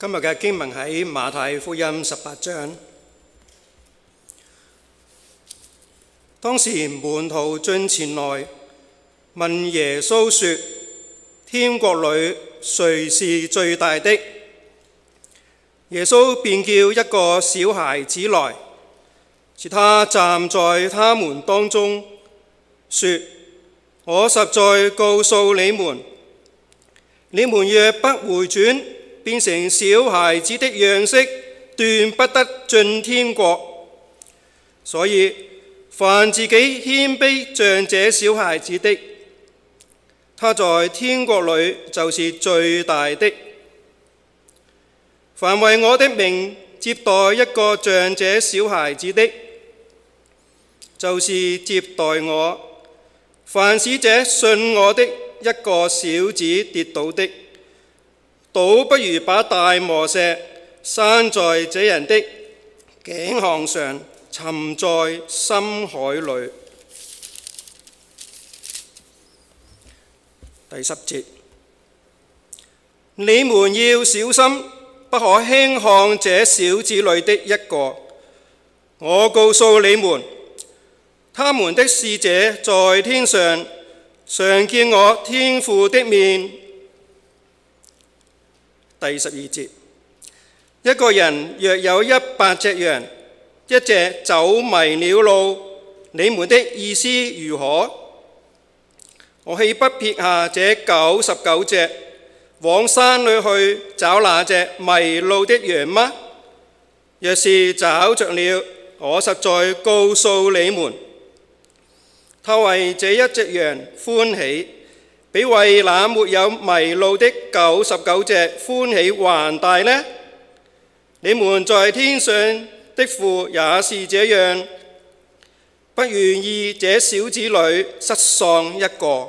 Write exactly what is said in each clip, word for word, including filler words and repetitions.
今日嘅經文喺馬太福音十八章。當時門徒進前來問耶穌說：天國裏誰是最大的？耶穌便叫一個小孩子來，使他站在他們當中，說：我實在告訴你們，你們若不回轉，變成小孩子的樣式，斷不得進天國。所以凡自己謙卑像這小孩子的，他在天國裏就是最大的。凡為我的名接待一個像這小孩子的，就是接待我。凡使這信我的一個小子跌倒的，倒不如把大磨石拴在這人的頸項上，沉在深海裏。第十節，你們要小心，不可輕看這小子裏的一個。我告訴你們，他們的使者在天上常見我天父的面。第十二節，一個人若有一百隻羊，一隻走迷了路，你們的意思如何？我豈不撇下這九十九隻，往山裏去找那隻迷路的羊嗎？若是找着了，我實在告訴你們，他為這一隻羊歡喜，比為那沒有迷路的九十九隻歡喜還大呢。你們在天上的父也是這樣，不願意這小子裏失喪一個。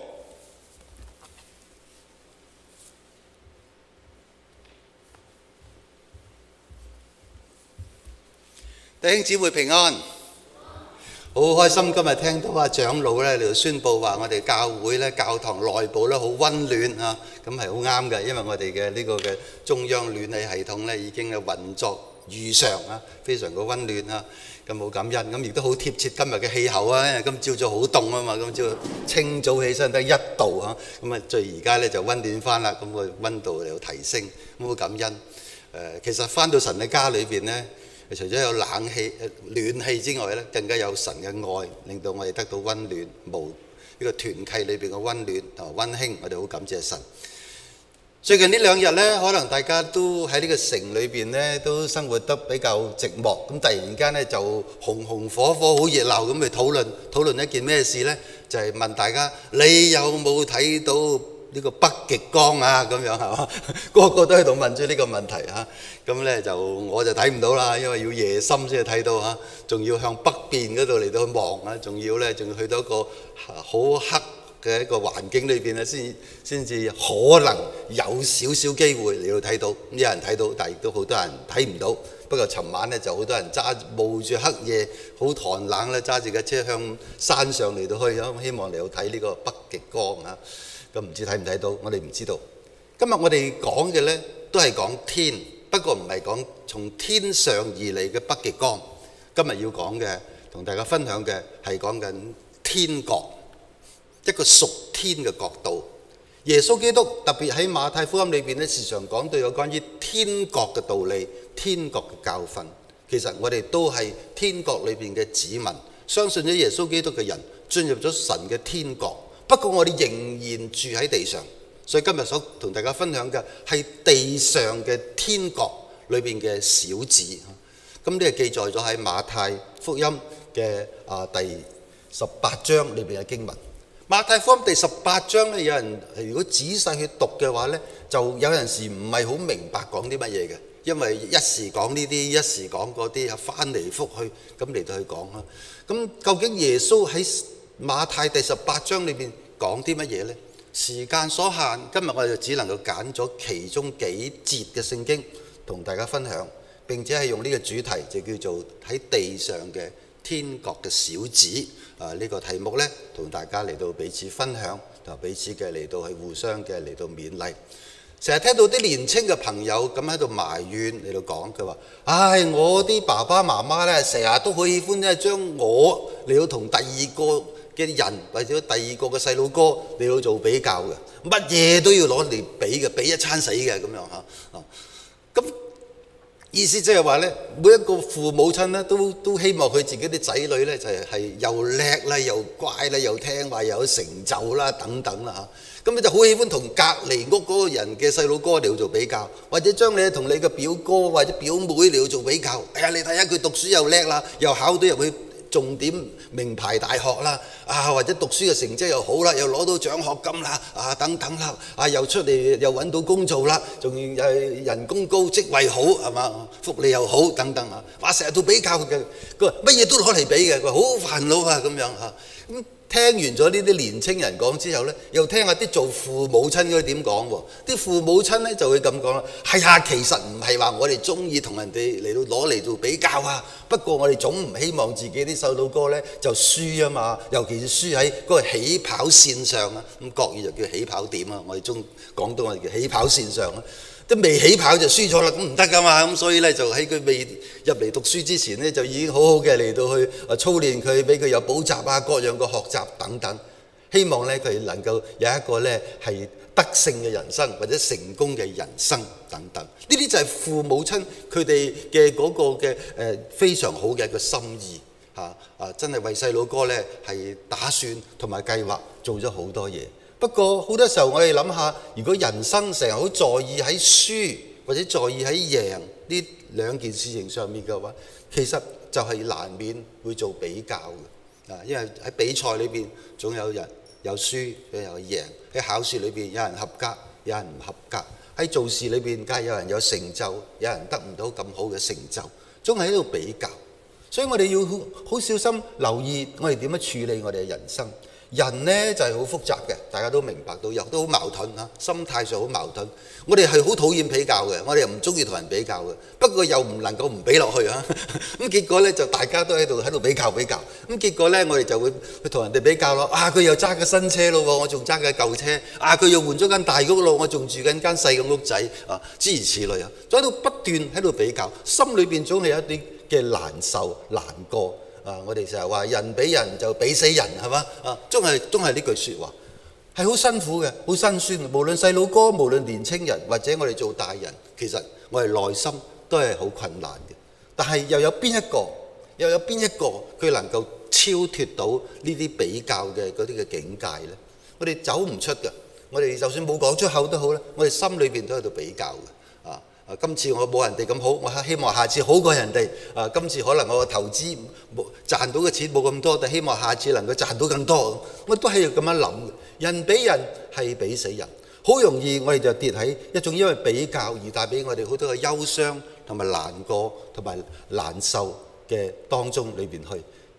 弟兄姊妹平安，好開心今日聽到阿長老咧嚟到宣佈話，我哋教會咧教堂內部咧好温暖啊，咁係好啱嘅，因為我哋嘅呢個嘅中央暖氣系統咧已經係運作如常啊，非常嘅温暖啊，咁好感恩，咁亦都好貼切今日嘅氣候啊，因為今朝早好凍啊嘛，今朝清早起身得一度啊，咁啊最而家咧就温暖翻啦，咁個温度又提升，咁好感恩。誒，其實翻到神嘅家裏邊咧，除咗有冷氣、暖氣之外咧，更加有神嘅愛，令到我哋得到温暖，無呢個團契裏邊嘅温暖同埋温馨，我哋好感謝神。最近呢兩日咧，可能大家都喺呢個城裏邊咧，都生活得比較寂寞，咁突然間咧就紅紅火火、好熱鬧咁去討論討論一件咩事咧？就係問大家：你有冇睇到呢個北極光啊？咁樣係嘛？個個都喺度問住呢個問題嚇。咁咧就我就睇唔到啦，因為要夜深先睇到嚇，仲要向北邊嗰度嚟到望啊，仲要咧仲要去到一個好黑嘅一個環境裏邊咧，先先至可能有少少機會嚟到睇到。咁有人睇到，但係亦都好多人睇唔到。不過尋晚咧就好多人揸冒住黑夜，好寒冷咧，揸住架車向山上嚟到去，咁希望嚟到睇呢個北極光啊。咁唔知睇唔睇到，我哋唔知道。今日我哋講嘅咧都係講天，不過唔係講從天上而嚟嘅北極光。今日要講嘅，同大家分享嘅係講緊天國，一個屬天嘅國度。耶穌基督特別喺馬太福音裏邊咧，時常講到有關於天國嘅道理、天國嘅教訓。其實我哋都係天國裏邊嘅子民，相信咗耶穌基督嘅人進入咗神嘅天國。不過我哋仍然住喺地上，所以今日所同大家分享嘅係地上嘅天國裏邊嘅小子。咁呢個記載咗喺馬太福音嘅啊第十八章裏邊嘅經文。馬太福音第十八章咧，有人如果仔細去讀嘅話咧，就有陣時唔係好明白講啲乜嘢嘅，因為一時講呢啲，一時講嗰啲，翻嚟覆去咁嚟到去講啊。咁究竟耶穌喺馬太第十八章裏邊講啲乜嘢呢？時間所限，今日我哋就只能夠揀咗其中幾節嘅聖經同大家分享，並且係用呢個主題就叫做喺地上嘅天國嘅小子啊！呢個題目呢，同大家嚟到彼此分享，同彼此嘅嚟到係互相嘅嚟到勉勵。 成日聽到啲年青嘅朋友咁喺度埋怨嚟到講，佢話：唉，我啲爸爸媽媽咧，成日都好喜歡咧將我嚟到同第二個嘅人或者第二個嘅細路哥嚟到做比較嘅，乜嘢都要攞嚟比嘅，比一餐死嘅咁樣嚇。啊，咁意思即係話咧，每一個父母親咧都都希望佢自己啲仔女咧就係係又叻啦，又乖啦，又聽話，又有成就啦，等等啦嚇。咁你就好喜歡同隔離屋嗰個人嘅細路哥嚟做比較，或者將你同你嘅表哥或者表妹嚟做比較。哎呀，你睇下佢讀書又叻啦，又考到入去重點名牌大學啦，啊或者讀書嘅成績又好啦，又攞到獎學金啦，啊等等啦，啊又出嚟又揾到工做啦，仲要係人工高、職位好係嘛，福利又好等等啊，話成日都比較嘅，佢話乜嘢都攞嚟比嘅，佢話好煩惱啊咁樣嚇。咁聽完咗呢啲年青人講之後呢，又聽下啲做父母親嗰啲點講喎？啲父母親呢就會咁講啦，係啊，其實唔係話我哋中意同人哋嚟到攞嚟做比較啊，不過我哋總唔希望自己啲細路哥呢就輸啊嘛，尤其是輸喺嗰個起跑線上啊，咁國語就叫起跑點啊，我哋中廣東話叫起跑線上啊。都未起跑就輸咗啦，咁唔得噶嘛，咁所以咧就喺佢未入嚟讀書之前咧，就已經好好嘅嚟到去啊操練佢，俾佢有補習啊，各樣嘅學習等等，希望咧佢能夠有一個咧係得勝嘅人生或者成功嘅人生等等。呢啲就係父母親佢哋嘅嗰個嘅誒非常好嘅一個心意嚇啊！真係為細佬哥咧係打算同埋計劃做咗好多嘢。不過好多時候我哋諗下，如果人生成日好在意喺輸或者在意喺贏呢兩件事情上面嘅話，其實就係難免會做比較嘅啊！因為喺比賽裏邊總有人有輸有贏，喺考試裏邊有人合格有人唔合格，喺做事裏邊梗係有人有成就，有人得唔到咁好嘅成就，總係喺度比較。所以我哋要好好小心留意我哋點樣處理我哋嘅人生。人呢就係好複雜嘅，大家都明白到，又都好矛盾嚇，心態上好矛盾。我哋係好討厭比較嘅，我哋又唔中意同人比較嘅，不過又唔能夠唔比落去嚇。咁結果呢，就大家都喺度喺度比較比較。咁結果呢，我哋就會去同人哋比較咯。啊，佢又揸緊新車咯，我仲揸緊舊車。啊，佢又換咗間大屋咯，我仲住緊間細嘅屋仔。啊，諸如此類啊，就喺度不斷喺度比較，心裏邊總係有一啲嘅難受難過。啊！我哋成日話人比人就比死人係嘛？啊，都係都係呢句説話，係好辛苦嘅，好辛酸。無論細路哥，無論年青人，或者我哋做大人，其實我哋內心都係好困難嘅。但係又有邊一個，又有邊一個佢能夠超脫到呢啲比較嘅嗰啲嘅境界呢？我哋走唔出嘅。我哋就算冇講出口都好啦，我哋心裏邊都喺度比較嘅。啊！今次我冇人哋咁好，我希望下次好過人哋。啊！今次可能我嘅投資冇賺到嘅錢冇咁多，但希望下次能夠賺到更多。我都係要咁樣諗嘅。人比人係比死人，好容易我哋就跌喺一種因為比較而帶俾我哋好多嘅憂傷同埋難過同埋難受嘅當中裏邊去。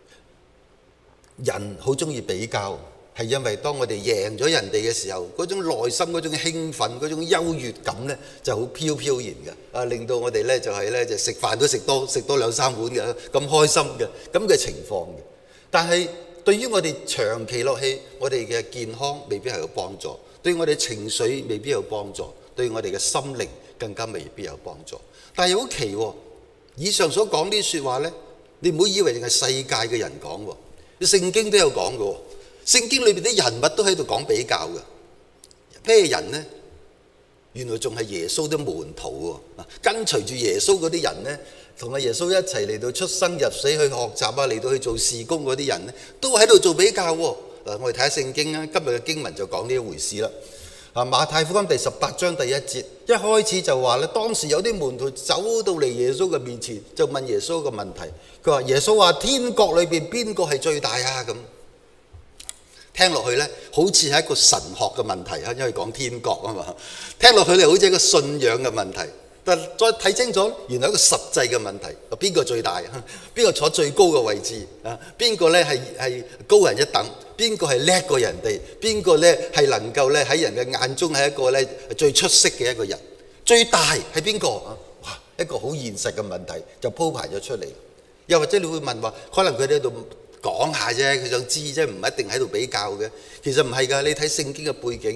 人好中意比較。係因為當我哋贏咗人哋嘅時候，嗰種內心嗰種興奮、嗰種優越感呢，就好飄飄然嘅，啊令到我哋呢就係呢就食飯都食多食多兩三碗嘅，咁開心嘅咁嘅情況嘅。但係對於我哋長期落去，我哋嘅健康未必係有幫助，對我哋情緒未必有幫助，對我哋嘅心靈更加未必有幫助。但係好奇喎，以上所講啲説話呢，你唔好以為淨係世界嘅人講喎，聖經都有講嘅喎。聖經裏邊啲人物都喺度講比較嘅，咩人呢？原來仲係耶穌啲門徒喎，跟隨住耶穌嗰啲人呢，同阿耶穌一齊嚟到出生入死去學習啊，嚟到去做事工嗰啲人呢，都喺度做比較喎。嗱，我哋睇下聖經啊，今日嘅經文就講呢一回事啦。啊，馬太福音第十八章第一節，一開始就話咧，當時有啲門徒走到嚟耶穌嘅面前，就問耶穌個問題。佢話：耶穌話天國裏邊邊個係最大啊？咁。聽落去呢，好似係一個神學嘅問題啊，因為講天國啊嘛。聽落去咧，好似一個信仰嘅問題。但再睇清楚，原來一個實際嘅問題。邊個最大？邊個坐最高嘅位置？啊，邊個咧係係高人一等？邊個係叻過人哋？邊個咧係能夠咧喺人嘅眼中係一個咧最出色嘅一個人？最大係邊個啊？哇！一個好現實嘅問題就鋪排咗出嚟。又或者你會問話，可能佢哋喺度講下啫，佢想知啫，唔一定喺度比較嘅。其實唔係㗎，你睇聖經嘅背景，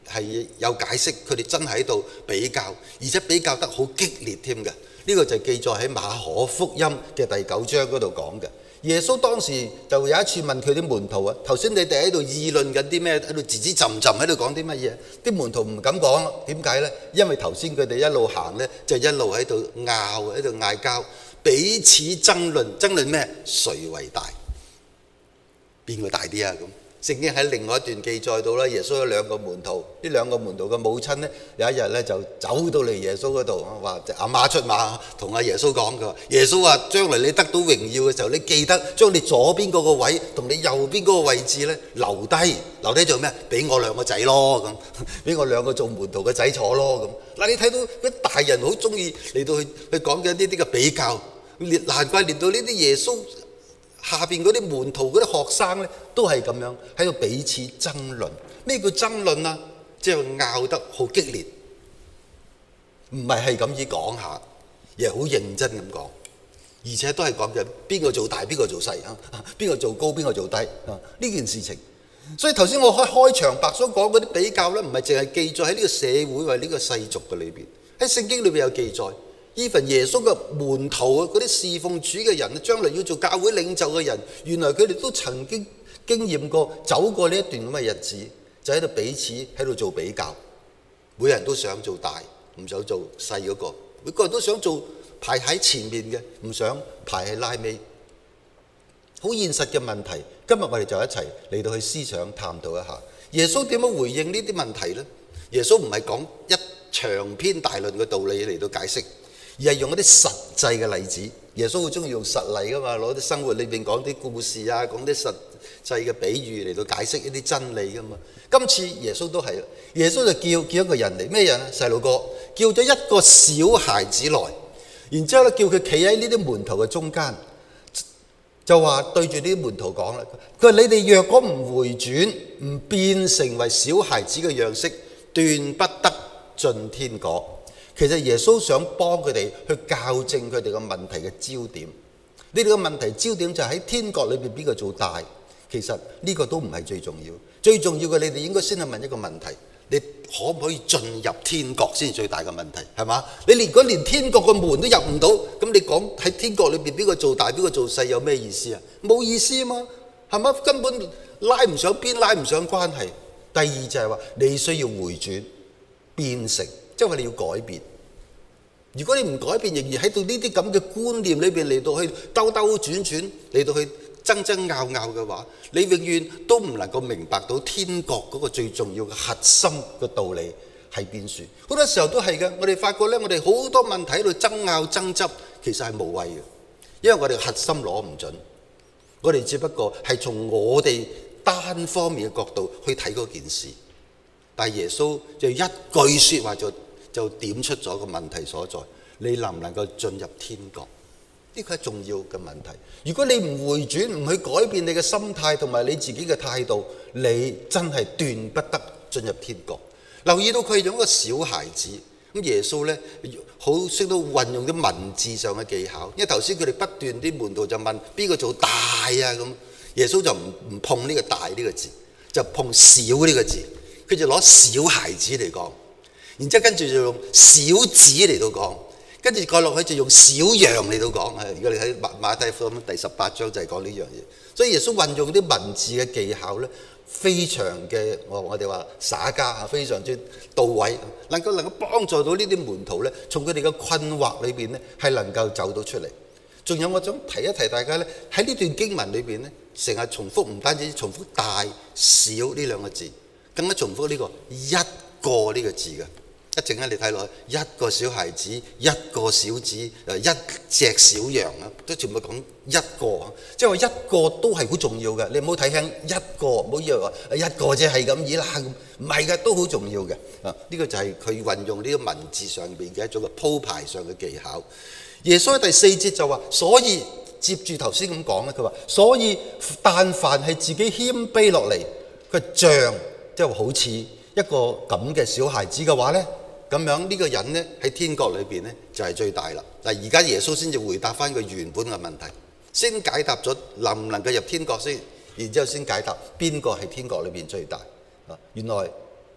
係有解釋，佢哋真係喺度比較，而且比較得好激烈添嘅。呢個就記載喺馬可福音嘅第九章嗰度講嘅。耶穌當時就有一次問佢啲門徒啊，頭先你哋喺度議論緊啲咩？喺度吱吱浸浸喺度講啲乜嘢？啲門徒唔敢講，點解呢？因為頭先佢哋一路行呢，就一路喺度拗，喺度嗌交，彼此爭論，爭論咩？誰為大？邊個大啲啊？咁聖經喺另外一段記載到啦，耶穌有兩個門徒，呢兩個門徒嘅母親呢，有一日呢就走到嚟耶穌嗰度，話阿媽出馬，同阿耶穌講，佢話耶穌話將來你得到榮耀嘅時候，你記得將你左邊嗰個位同你右邊嗰個位置呢留低，留低做咩？俾我兩個仔咯，咁俾我兩個做門徒嘅仔坐咯，咁嗱，你睇到啲大人好中意嚟到去去講緊呢啲嘅比較，難怪連到呢啲耶穌下邊嗰啲門徒嗰啲學生呢，都係咁樣喺度彼此爭論。咩叫爭論啊？即係拗得好激烈，唔係係咁意講下，而係好認真咁講，而且都係講緊邊個做大，邊個做細啊？邊個做高，邊個做低啊？呢件事情。所以頭先我開開場白所講嗰啲比較呢，唔係淨係記載喺呢個社會或者呢個世俗嘅裏邊，喺聖經裏邊有記載。even耶穌嘅門徒啊，嗰啲侍奉主嘅人，將來要做教會領袖嘅人，原來佢哋都曾經經驗過走過呢一段咁嘅日子，就喺度彼此喺度做比較。每人都想做大，唔想做細嗰個；每個人都想做排喺前面嘅，唔想排喺拉尾。好現實嘅問題，今日我哋就一齊嚟到去思想探討一下，耶穌點樣回應呢啲問題呢？耶穌唔係講一長篇大論嘅道理嚟到解釋，而係用一啲實際嘅例子。耶穌好中意用實例噶嘛，攞啲生活裏邊講啲故事啊，講啲實際嘅比喻嚟到解釋一啲真理噶嘛。今次耶穌都係，耶穌就叫叫一個人嚟，咩人啊？細路哥，叫咗一個小孩子來，然之後咧叫佢企喺呢啲門徒嘅中間，就話對住呢啲門徒講啦，佢話你哋若果唔回轉，唔變成為小孩子嘅樣式，斷不得進天國。其實耶穌想幫佢哋去校正佢哋嘅問題嘅焦點。呢啲嘅問題焦點就係喺天國裏邊邊個做大。其實呢個都唔係最重要，最重要嘅你哋應該先去問一個問題：你可唔可以進入天國先係最大嘅問題，係嘛？你連如果連天國嘅門都入唔到，咁你講喺天國裏邊邊個做大邊個做細有咩意思啊？冇意思啊嘛，係嘛？根本拉唔上邊，拉唔上關係。第二就係話你需要回轉變成。即係話你要改變。如果你唔改變，仍然喺到呢啲咁嘅觀念裏邊嚟到去兜兜轉轉，嚟到去爭爭拗拗嘅話，你永遠都唔能夠明白到天國嗰個最重要嘅核心嘅道理係邊處。好多時候都係嘅，我哋發覺咧，我哋好多問題喺度爭拗爭執，其實係無謂嘅，因為我哋核心攞唔準。我哋只不過係從我哋單方面嘅角度去睇嗰件事，但係耶穌就一句説話就就點出咗個問題所在，你能唔能夠進入天國？呢個係重要嘅問題。如果你唔回轉，唔去改變你嘅心態同埋你自己嘅態度，你真係斷不得進入天國。留意到佢用一個小孩子，咁耶穌呢好識到運用啲文字上嘅技巧，因為頭先佢哋不斷啲門徒就問邊個做大啊咁，耶穌就唔唔碰呢個大呢個字，就碰小呢個字，佢就攞小孩子嚟講。然之後跟住就用小子嚟到講，跟住過落去就用小羊嚟到講。如果你睇馬馬太福音第十八章就係講呢樣嘢，所以耶穌運用啲文字嘅技巧咧，非常嘅我我哋話耍家啊，非常之到位，能夠能夠幫助到呢啲門徒咧，從佢哋嘅困惑裏邊咧，係能夠走到出嚟。仲有我想提一提大家咧，喺呢段經文裏邊咧，成日重複唔單止重複大小呢兩個字，更加重複呢個一個呢個字嘅。一陣間你睇落去，一個小孩子，一個小子，誒一隻小羊啊，都全部講一個，即係話一個都係好重要嘅。你唔好睇輕一個，唔好以為話一個啫係咁意啦，唔係嘅，都好重要嘅。啊，呢個就係佢運用呢個文字上邊嘅一種嘅鋪排上嘅技巧。耶穌喺第四節就話，所以接住頭先咁講咧，佢話所以但凡係自己謙卑落嚟，佢像即係好似一個咁嘅小孩子嘅話咧。咁樣呢個人呢，喺天國裏邊呢，就係最大啦。嗱，而家耶穌先至回答翻佢原本嘅問題，先解答咗能唔能夠入天國先，然之後先解答邊個係天國裏邊最大。啊，原來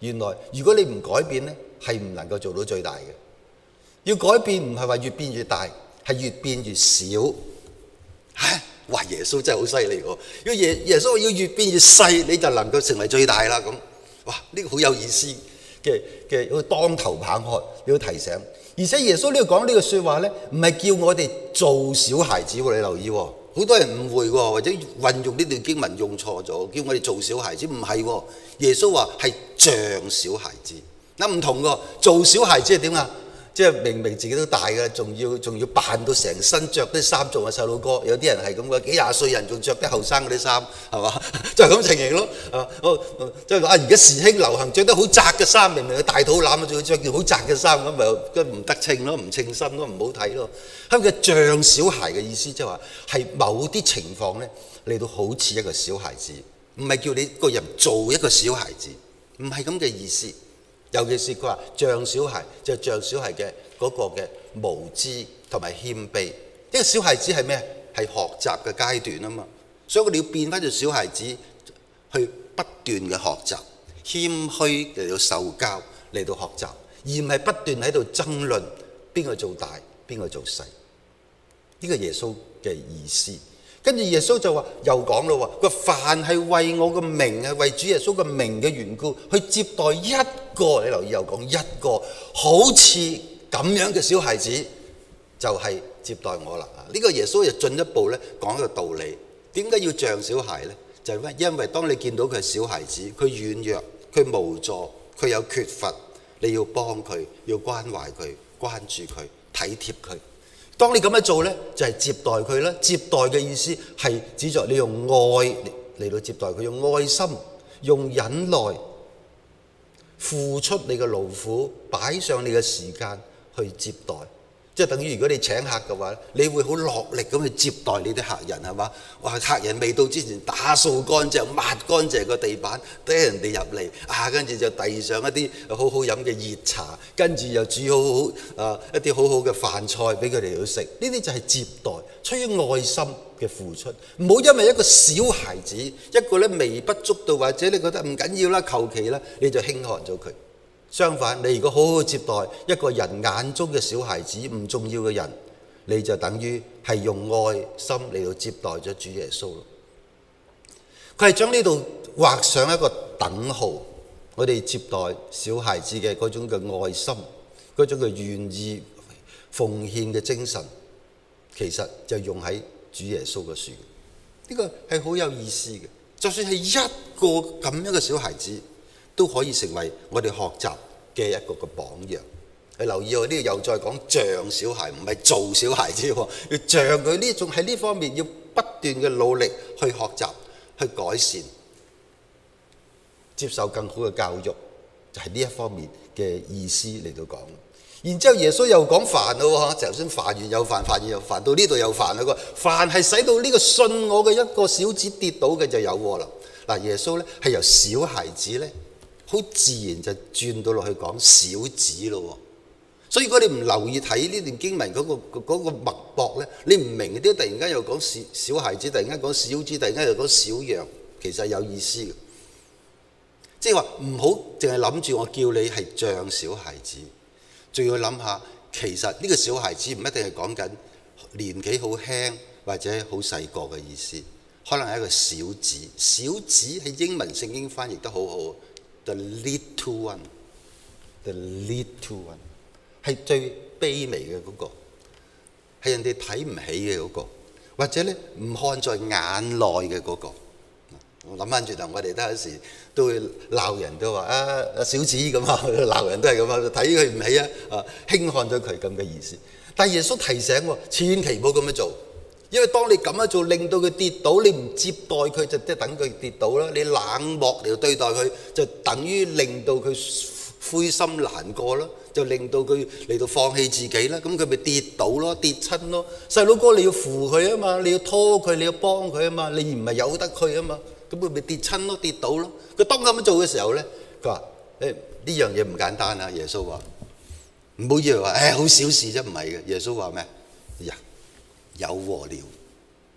原來如果你唔改變呢，係唔能夠做到最大嘅。要改變唔係話越變越大，係越變越少。嚇！哇！耶穌真係好犀利喎！如果耶耶穌話要越變越細，你就能夠成為最大啦咁。哇！呢個好有意思嘅嘅，好似當頭棒喝，要提醒。而且耶穌呢度講呢個説話呢，唔係叫我哋做小孩子喎，你留意喎。好多人誤會喎，或者運用呢段經文用錯咗，叫我哋做小孩子，唔係喎。耶穌話係像小孩子，嗱唔同喎。做小孩子係點啊？即係明明自己都大嘅，仲要仲要扮到成身着啲衫，仲係細路哥。有啲人係咁嘅，幾廿歲人仲着啲後生嗰啲衫，係嘛？就係咁情形咯。啊，即係話而家時興流行着得好窄嘅衫，明明佢大肚腩，仲要着件好窄嘅衫，咁咪都唔得稱咯，唔稱心咯，唔好睇咯。咁嘅像小孩嘅意思，即係話係某啲情況咧嚟到好似一個小孩子，唔係叫你個人做一個小孩子，唔係咁嘅意思。尤其是佢話像小孩，就係像小孩嘅嗰個嘅無知同埋謙卑。呢個小孩子係咩？係學習嘅階段啊嘛，所以我哋要變翻做小孩子，去不斷嘅學習，謙虛嚟到受教嚟到學習，而唔係不斷喺度爭論邊個做大邊個做細。呢個耶穌嘅意思。跟住耶穌就話又講咯喎，佢凡係為我嘅名啊，為主耶穌嘅名嘅緣故，去接待一個，你留意又講一個，好似咁樣嘅小孩子，就係、是、接待我啦。呢、這個耶穌就進一步咧講一個道理，點解要像小孩咧？就係、是、因為當你見到佢係小孩子，佢軟弱，佢無助，佢有缺乏，你要幫佢，要關懷佢，關注佢，體貼佢。當你咁樣做呢，就係接待佢啦。接待嘅意思係指著你用愛嚟到接待佢，用愛心、用忍耐，付出你嘅勞苦，擺上你嘅時間去接待。即係等於如果你請客嘅話，你會好落力咁去接待你啲客人，係嘛？哇！客人未到之前打掃乾淨、抹乾淨個地板，等人哋入嚟啊，跟住就遞上一啲好好飲嘅熱茶，跟住又煮好好啊一啲好好嘅飯菜俾佢哋去食。呢啲就係接待，出於愛心嘅付出。唔好因為一個小孩子，一個咧微不足道，或者你覺得唔緊要啦，求其啦，你就輕看咗佢。相反，你如果好好接待一個人眼中嘅小孩子，唔重要嘅人，你就等於係用愛心嚟到接待咗主耶穌咯。佢係將呢度畫上一個等號，我哋接待小孩子嘅嗰種嘅愛心，嗰種嘅願意奉獻嘅精神，其實就用喺主耶穌嘅樹。呢個係好有意思嘅。就算係一個咁樣嘅小孩子，都可以成為我哋學習嘅一個嘅榜樣。你留意喎，呢度又再講像小孩，唔係做小孩子喎，要像佢呢種喺呢方面要不斷嘅努力去學習、去改善、接受更好嘅教育，就係呢一方面嘅意思嚟到講。然之後耶穌又講煩咯喎，頭先煩完又煩，煩完又煩，到呢度又煩啦。個煩係使到呢個信我嘅一個小子跌倒嘅就有禍啦。嗱，耶穌咧係由小孩子咧，好自然就轉到落去講小子咯喎。所以如果你唔留意睇呢段經文嗰個嗰個脈搏咧，你唔明啲突然間又講小小孩子，突然間講小子，突然間又講小羊，其實有意思嘅。即係話唔好淨係諗住我叫你係像小孩子，仲要諗下其實呢個小孩子唔一定係講緊年紀好輕或者好細個嘅意思，可能係一個小子。小子喺英文聖經翻譯得好好 ，the little one，the little one 係最卑微嘅嗰個，係人哋睇唔起嘅嗰個，或者咧唔看在眼內嘅嗰個。我諗翻轉頭，我哋都有時都會鬧人，都話啊小子咁啊，鬧人都係咁啊，睇佢唔起啊，啊輕看咗佢咁嘅意思。但係耶穌提醒喎，千祈唔好咁樣做，因為當你咁樣做，令到佢跌倒，你唔接待佢就即係等佢跌倒啦。你冷漠嚟對待佢，就等於令到佢灰心難過啦，就令到佢嚟到放棄自己啦。咁佢咪跌倒咯，跌親咯。細佬哥你要扶佢啊嘛，你要拖佢，你要幫佢啊嘛，你唔係由得佢啊嘛。咁佢咪跌親咯，跌倒咯。佢當咁樣做嘅時候咧，佢話：誒呢樣嘢唔簡單啊！耶穌話：唔好以為話誒好小事啫，唔係嘅。耶穌話咩？呀，有禍了，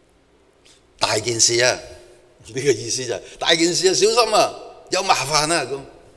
大件事啊！呢個意思就係大件事啊，小心啊，有麻煩啊咁。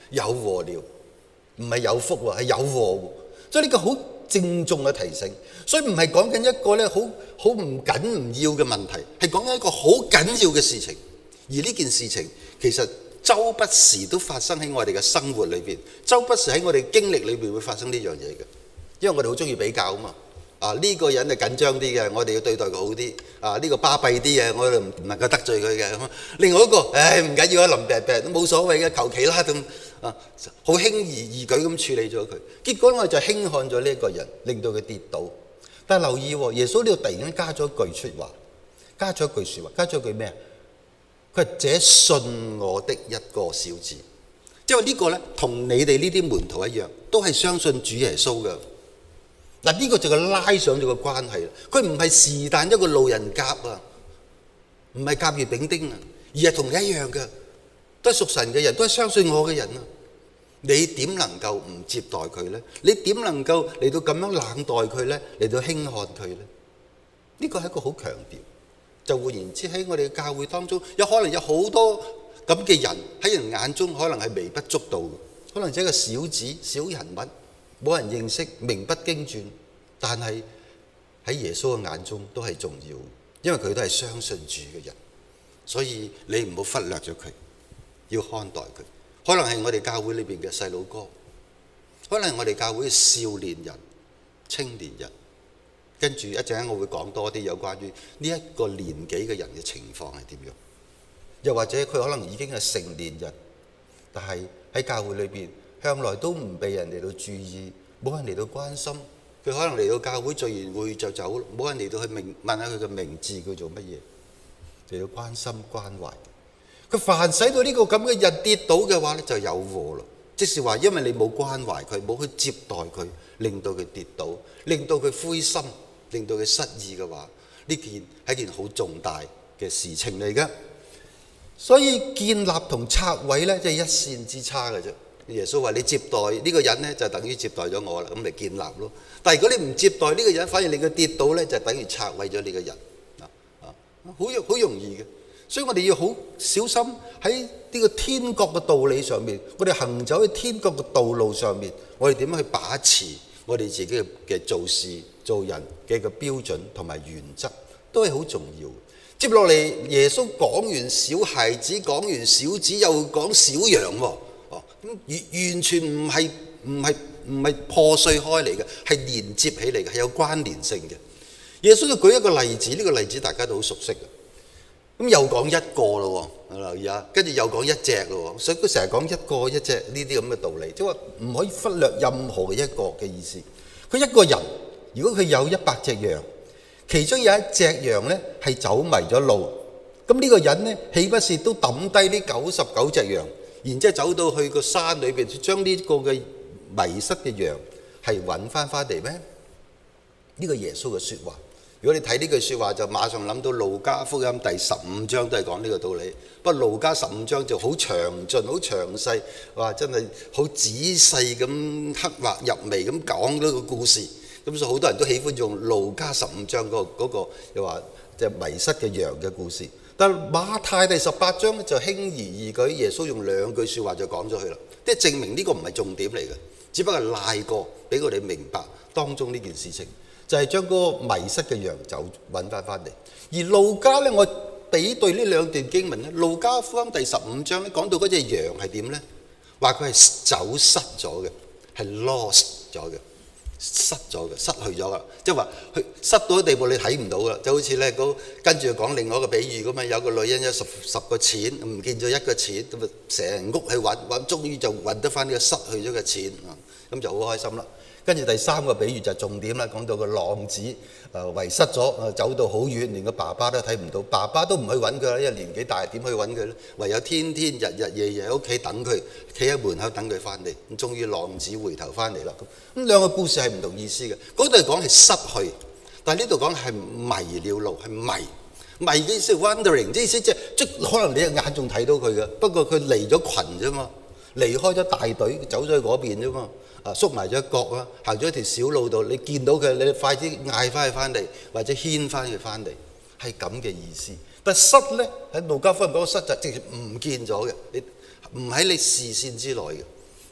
有禍了，唔係有福喎，係有禍喎。所以呢個好正重嘅提醒，所以唔係講緊一個咧好好唔緊唔要嘅問題，係講緊一個好緊要嘅事情。而呢件事情其實周不時都發生喺我哋嘅生活裏邊，周不時喺我哋經歷裏邊會發生呢樣嘢嘅，因為我哋好中意比較啊嘛。啊呢個人係緊張啲嘅，我哋要對待佢好啲。啊呢個巴閉啲嘅，我哋唔能夠得罪佢嘅。咁另外一個，唉唔緊要啊，臨病病都冇所謂嘅，求其啦咁啊，好輕而易舉咁處理咗佢。結果我哋就輕看咗呢一個人，令到佢跌倒。但係留意喎，耶穌呢度突然間加咗一句説話，加咗一句説話，加咗句咩啊？佢係這信我的一個小子，即係話呢個咧，同你哋呢啲門徒一樣，都係相信主耶穌嘅。嗱，呢個就係拉上咗個關係啦。佢唔係是但一個路人甲啊，唔係甲乙丙丁啊，而係同你一樣嘅，都係屬神嘅人，都係相信我嘅人啊。你點能夠唔接待佢呢？你點能夠嚟到咁樣冷待佢呢？嚟到輕看佢呢？呢個係一個好強調。就換言之，喺我哋嘅教會當中，有可能有好多咁嘅人喺人眼中可能係微不足道嘅，可能只係一個小子、小人物。冇人認識，名不經傳，但係喺耶穌嘅眼中都係重要，因為佢都係相信主嘅人，所以你唔好忽略咗佢，要看待佢。可能係我哋教會裏邊嘅細佬哥，可能係我哋教會嘅少年人、青年人，跟住一陣間我會講多啲有關於呢一個年紀嘅人嘅情況係點樣，又或者佢可能已經係成年人，但係喺教會裏邊向來都唔被人嚟到注意，冇人嚟到關心佢，可能嚟到教會聚完會就走，冇人嚟到去問問下佢嘅名字叫做乜嘢，嚟到關心關懷。佢凡使到呢個咁嘅人跌倒嘅話咧，就有禍啦。即是話，因為你冇關懷佢，冇去接待佢，令到佢跌倒，令到佢灰心，令到佢失意嘅話，呢件係一件好重大嘅事情嚟嘅。所以建立同拆毀咧，即係一線之差嘅啫。耶穌話：你接待呢個人咧，就等於接待咗我啦，咁嚟建立咯。但係如果你唔接待呢個人，反而令佢跌倒咧，就等於拆毀咗呢個人啊啊！好容好容易嘅。所以我哋要好小心喺呢個天國嘅道理上面，我哋行走喺天國嘅道路上面，我哋點樣去把持我哋自己嘅嘅做事做人嘅個標準同埋原則，都係好重要。接落嚟，耶穌講完小孩子，講完小子，又講小羊喎。哦，咁完完全唔係唔係唔係破碎開嚟嘅，係連接起嚟嘅，係有關聯性嘅。耶穌就舉一個例子，呢個例子大家都好熟悉嘅。咁又講一個咯喎，留意下，跟住又講一隻咯喎，所以佢成日講一個一隻呢啲咁嘅道理，即係話唔可以忽略任何嘅一個嘅意思。佢一個人，如果佢有一百隻羊，其中有一隻羊咧係走迷咗路，咁呢個人咧豈不是都抌低呢九十九隻羊，然之後走到去個山裏邊，將呢個嘅迷失嘅羊係揾翻翻嚟咩？呢個耶穌嘅説話。如果你睇呢句説話，就馬上諗到路加福音第十五章都係講呢個道理。不過路加十五章就好詳盡、好詳細，哇！真係好仔細咁刻畫入微咁講呢個故事。咁所以好多人都喜歡用路加十五章嗰嗰個又話即係迷失嘅羊嘅故事。但馬太第十八章咧就輕而易舉，耶穌用兩句説話就講咗去啦，即係證明呢個唔係重點嚟嘅，只不過係賴過俾我哋明白當中呢件事情。就係將嗰個迷失嘅羊走揾翻翻嚟。而路加咧，我比對呢兩段經文咧，路加福音第十五章咧講到嗰隻羊係點咧？話佢係走失咗嘅，係 lost 咗嘅，失咗嘅，失去咗噶。即係話佢失到嘅地步，你睇唔到啦。就好似咧嗰跟住講另外一個比喻咁啊，有個女人有十十個錢，唔見咗一個錢，咁啊成屋去揾揾，終於就揾得翻呢個失去咗嘅錢啊，咁就好開心啦。跟住第三個比喻就係重點啦，講到個浪子誒遺失咗，誒走到好遠，連個爸爸都睇唔到，爸爸都唔去揾佢啦，因為年紀大，點去揾佢咧？唯有天天日日夜夜喺屋企等佢，企喺門口等佢翻嚟。咁終於浪子回頭翻嚟啦。咁咁兩個故事係唔同意思嘅。嗰度係講係失去，但係呢度講係迷了路，係迷迷嘅意思 wandering， 即係意思即係即可能你嘅眼仲睇到佢嘅，不過佢離咗群啫嘛，離開咗大隊，走咗去嗰邊啫嘛。啊，縮埋咗一角啊，行咗一條小路度，你見到佢，你快啲嗌翻佢翻嚟，或者牽翻佢翻嚟，係咁嘅意思。但失咧喺路加福音講失就直接唔見咗嘅，你唔喺你視線之內嘅。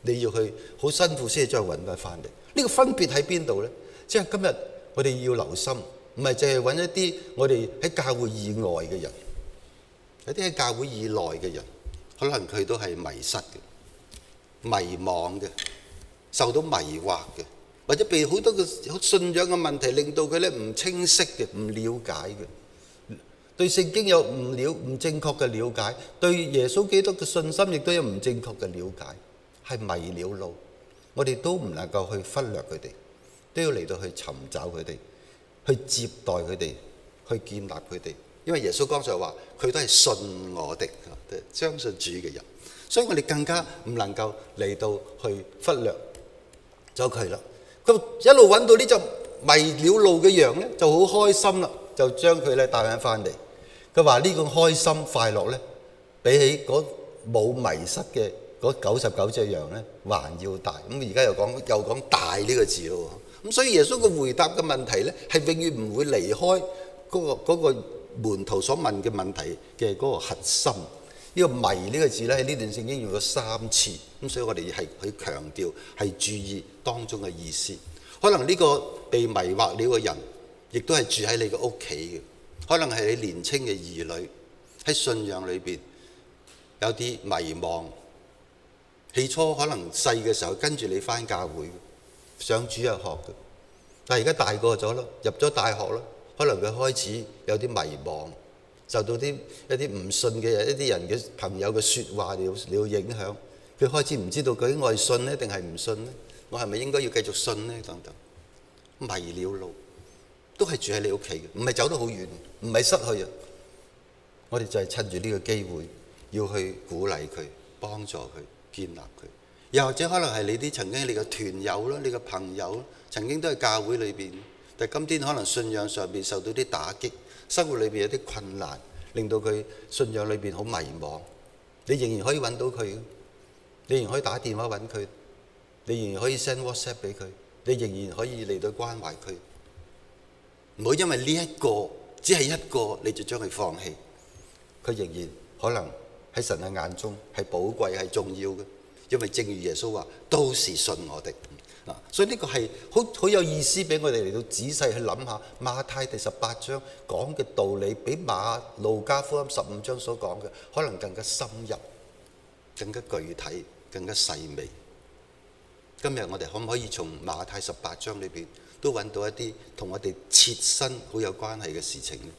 你要去好辛苦先至將佢揾翻翻嚟。呢個分別喺邊度呢？即係今日我哋要留心，唔係淨係揾一啲我哋喺教會以外嘅人，有啲喺教會以內嘅人，可能佢都係迷失嘅、迷惘嘅、受到迷惑嘅，或者被好多個信仰嘅問題令到佢咧唔清晰嘅、唔了解嘅，對聖經有唔了唔正確嘅了解，對耶穌基督嘅信心亦都有唔正確嘅了解，係迷了路。我哋都唔能夠去忽略佢哋，都要嚟到去尋找佢哋，去接待佢哋，去建立佢哋。因為耶穌剛才話佢都係信我的，相信主嘅人，所以我哋更加唔能夠嚟到去忽略咗佢啦。咁一路揾到呢隻迷了路嘅羊咧，就好開心啦，就將佢咧帶翻翻嚟。佢話呢個開心快樂咧，比起嗰冇迷失嘅嗰九十九隻羊咧，還要大。咁而家又講又講大呢個字咯。咁所以耶穌嘅回答嘅問題咧，係永遠唔會離開嗰個嗰個門徒所問嘅問題嘅嗰個核心。呢個迷呢個字咧，喺呢段聖經用咗三次。咁所以我哋係去強調，係注意當中嘅意思。可能呢個被迷惑了嘅人，亦都係住喺你嘅屋企嘅。可能係你年青嘅兒女喺信仰裏邊有啲迷惘。起初可能細嘅時候跟住你返教會，上主日學嘅，但係而家大個咗咯，入咗大學咯，可能佢開始有啲迷惘，受到啲一啲唔信嘅人、一啲人嘅朋友嘅説話嚟到影響，佢開始唔知道究竟我係信呢定係唔信呢？我係咪應該要繼續信呢？等等，迷了路，都係住喺你屋企嘅，唔係走得好遠，唔係失去啊！我哋就係趁住呢個機會，要去鼓勵佢、幫助佢、建立佢。又或者可能係你啲曾經你嘅團友啦、你嘅朋友啦，曾經都係教會裏邊，但係今天可能信仰上邊受到啲打擊，生活裏邊有啲困難，令到佢信仰裏邊好迷惘。你仍然可以揾到佢，你仍然可以打電話揾佢，你仍然可以 send WhatsApp 俾佢，你仍然可以嚟到關懷佢。唔好因為呢一個只係一個你就將佢放棄，佢仍然可能喺神嘅眼中係寶貴係重要嘅。因為正如耶穌話，都是信我的嗱，所以呢個係好好有意思，俾我哋嚟到仔細去諗下馬太第十八章講嘅道理，比馬路加福音十五章所講嘅可能更加深入、更加具體、更加細微。今日我哋可唔可以從馬太十八章裏邊都揾到一啲同我哋切身好有關係嘅事情呢？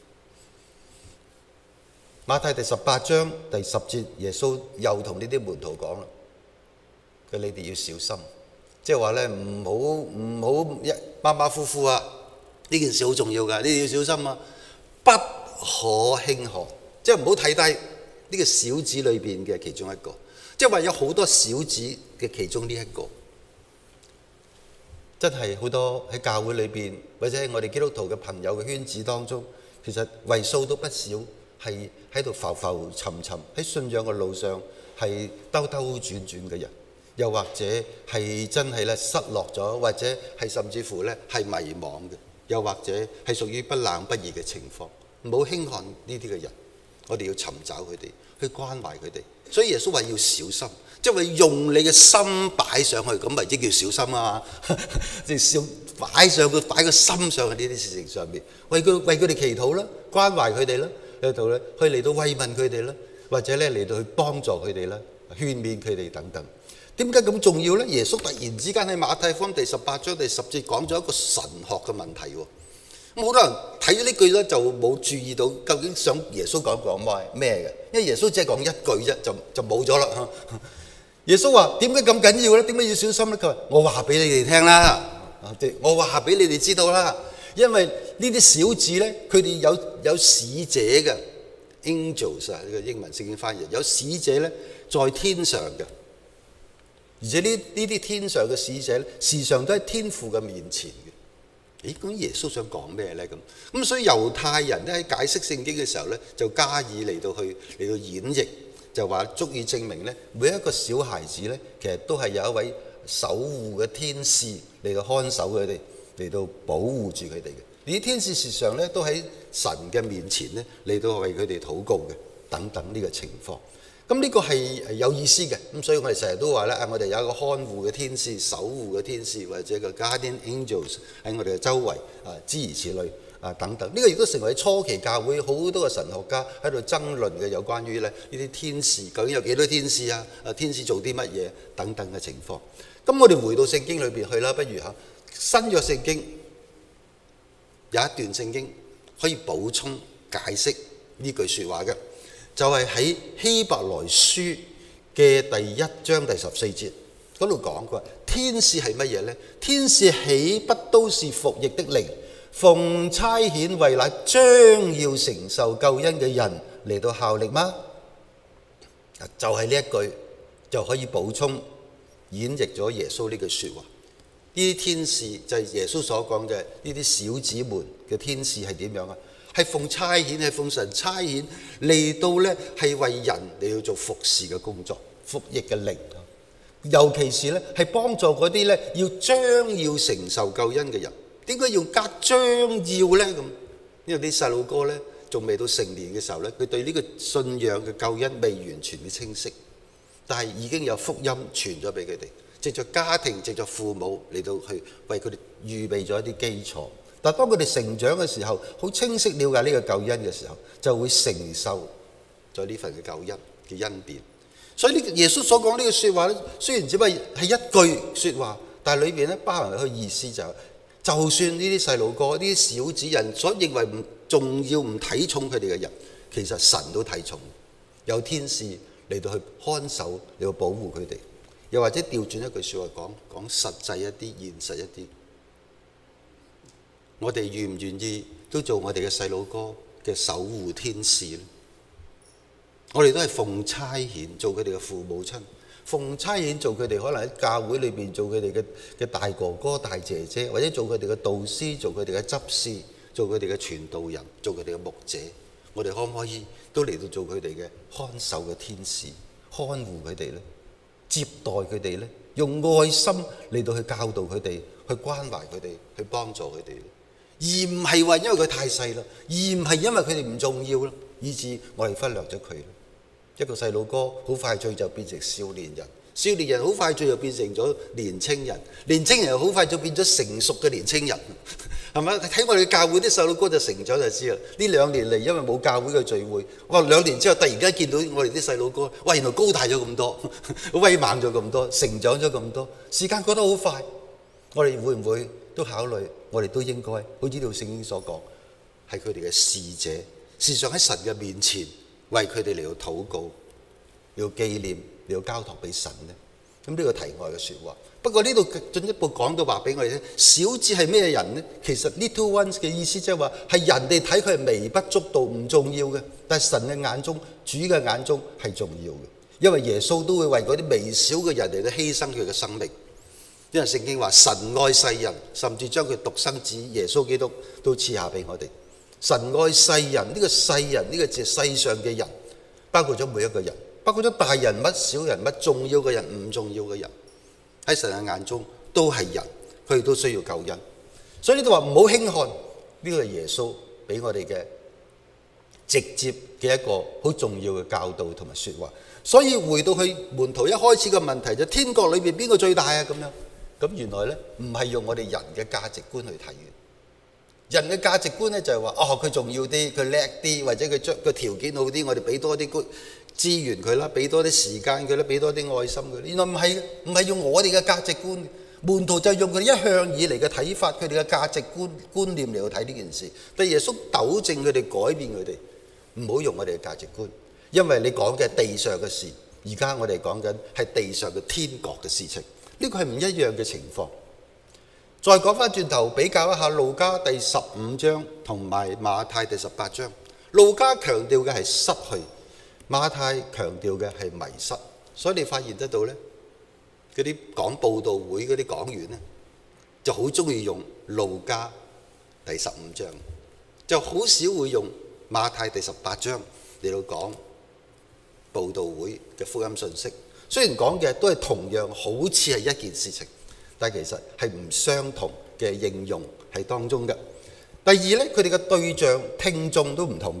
馬太第十八章第十節，耶穌又同呢啲門徒講啦。佢你哋要小心，即係話咧，唔好唔好一馬馬虎虎啊！呢件事好重要㗎，你哋要小心啊！不可輕看，即係唔好睇低呢個小子裏邊嘅其中一個，即係話有好多小子嘅其中呢一個，真係好多喺教會裏邊或者喺我哋基督徒嘅朋友嘅圈子當中，其實為數都不少係喺度浮浮沉沉喺信仰嘅路上係兜兜轉轉嘅人。又或者係真係咧失落咗，或者係甚至乎咧係迷惘嘅，又或者係屬於不冷不熱嘅情況。唔好輕看呢啲嘅人，我哋要尋找佢哋，去關懷佢哋。所以耶穌話要小心，即係話用你嘅心擺上去，咁咪即叫小心啊嘛！即係小擺上去，擺個心上去呢啲事情上面，為佢為佢哋祈禱啦，關懷佢哋啦，嚟到咧去嚟到慰問佢哋啦，或者咧嚟到去幫助佢哋啦，勸勉佢哋等等。點解咁重要呢？耶穌突然之間喺馬太福音第十八章第十節講咗一個神學嘅問題喎。咁好多人睇咗呢句咧，就冇注意到究竟想耶穌講講咩嘅？因為耶穌只係講一句啫，就就冇咗啦。耶穌話：點解咁緊要呢？點解要小心呢？佢話：我話俾你哋聽啦，我話俾你哋知道啦。因為呢啲小子呢，佢哋有有使者嘅 angels 啊，呢個英文聖經翻譯有使者呢，在天上嘅。而且呢呢啲天上嘅使者咧，時常都喺天父嘅面前嘅。咦，咁耶穌想講咩咧？咁咁所以猶太人咧喺解釋聖經嘅時候咧，就加以嚟到去嚟到演繹，就話足以證明咧，每一個小孩子咧，其實都係有一位守護嘅天使嚟到看守佢哋，嚟到保護住佢哋嘅。而啲天使時常咧都喺神嘅面前咧嚟到為佢哋禱告嘅，等等呢個情況。 咁呢個係有意思嘅，咁所以我哋成日都話咧，啊我哋有一個看護嘅天使、守護嘅天使，或者個 guardian angels 喺我哋嘅周圍啊，諸如此類啊等等。呢個亦都成為初期教會好多個神學家喺度爭論嘅有關於咧呢啲天使究竟有幾多天使啊？啊天使做啲乜嘢等等嘅情況。咁我哋回到聖經裏邊去啦，不如嚇新約聖經有一段聖經可以補充解釋呢句説話嘅。就係喺希伯來書嘅第一章第十四節嗰度講過，天使係乜嘢呢？天使豈不都是服役的靈，奉差遣為那將要承受救恩嘅人嚟到效力嗎？就係呢一句就可以補充演繹咗耶穌呢句説話。呢啲天使就係耶穌所講嘅呢啲小子們嘅天使係點樣啊？係奉差遣，係奉神差遣嚟到咧，係為人嚟到做服侍嘅工作，服役嘅靈。尤其是咧，係幫助嗰啲咧要將要承受救恩嘅人。點解要加將要咧？咁因為啲細路哥咧仲未到成年嘅時候咧，佢對呢個信仰嘅救恩未完全嘅清晰，但係已經有福音傳咗俾佢哋，藉著家庭、藉著父母嚟到去為佢哋預備咗一啲基礎。但當佢哋成長嘅時候，好清晰了解呢個救恩嘅時候，就會承受咗呢份嘅救恩嘅恩典。所以呢，耶穌所講呢個説話咧，雖然只不過係一句説話，但係裏邊咧包含一個意思就係、是，就算呢啲細路哥、呢啲小子人所認為唔重要、唔睇重佢哋嘅人，其實神都睇重，有天使嚟到去看守，嚟到保護佢哋。又或者調轉一句説話講，講實際一啲、現實一啲。我哋願唔願意都做我哋嘅細佬哥嘅守護天使咧？我哋都係奉差遣做佢哋嘅父母親，奉差遣做佢哋可能喺教會裏邊做佢哋嘅嘅大哥哥、大姐姐，或者做佢哋嘅導師、做佢哋嘅執事、做佢哋嘅傳道人、做佢哋嘅牧者。我哋可唔可以都嚟到做佢哋嘅看守嘅天使，看護佢哋咧，接待佢哋咧，用愛心嚟到去教導佢哋，去關懷佢哋，去幫助佢哋。而唔係話因為佢太細啦，而唔係因為佢哋唔重要啦，以致我哋忽略咗佢。一個細路哥好快脆就變成少年人，少年人好快脆就變成咗年青人，年青人好快就變咗成熟嘅年青人，係咪？睇我哋教會啲細路哥就成長就知啦。呢兩年嚟因為冇教會嘅聚會，哇！兩年之後突然間見到我哋啲細路哥，哇！原來高大咗咁多，威猛咗咁多，成長咗咁多，時間過得好快。我哋會唔會都考慮？我哋都應該好似呢度聖經所講，係佢哋嘅使者，時常喺神嘅面前為佢哋嚟到禱告，嚟到紀念，嚟到交託俾神咧。咁呢個題外嘅説話。不過呢度進一步講到話俾我哋聽，小子係咩人呢？其實 little ones 嘅意思即係話係人哋睇佢係微不足道、唔重要嘅，但係神嘅眼中、主嘅眼中係重要嘅，因為耶穌都會為嗰啲微小嘅人嚟到犧牲佢嘅生命。因為聖經話神愛世人，甚至將佢獨生子耶穌基督都賜下俾我哋。神愛世人，呢個世人呢個字世上嘅人，包括咗每一個人，包括咗大人物、小人物、重要嘅人、唔重要嘅人，喺神嘅眼中都係人，佢哋都需要救恩。所以呢度話唔好輕看呢個係耶穌俾我哋嘅直接嘅一個好重要嘅教導同埋説話。所以回到去門徒一開始嘅問題就天國裏邊邊個最大啊？咁樣。咁原來咧唔係用我哋人嘅價值觀去睇嘅，人嘅價值觀咧就係話哦佢重要啲，佢叻啲，或者佢將個條件好啲，我哋俾多啲資源佢啦，俾多啲時間佢啦，俾多啲愛心佢。原來唔係，唔係用我哋嘅價值觀。門徒就用佢一向以嚟嘅睇法，佢哋嘅價值觀觀念嚟到睇呢件事。但耶穌糾正佢哋，改變佢哋，唔好用我哋嘅價值觀，因為你講嘅係地上嘅事，而家我哋講緊係地上嘅天國嘅事情。呢個係唔一樣嘅情況。再講翻轉頭比較一下路加第十五章同埋馬太第十八章，路加強調嘅係失去，馬太強調嘅係迷失。所以你發現得到呢，嗰啲講佈道會嗰啲講員呢，就好中意用路加第十五章，就好少會用馬太第十八章嚟到講佈道會嘅福音信息。雖然講嘅都係同樣好似係一件事情，但其實係唔相同嘅應用喺當中嘅。第二呢，佢哋嘅對象聽眾都唔同嘅。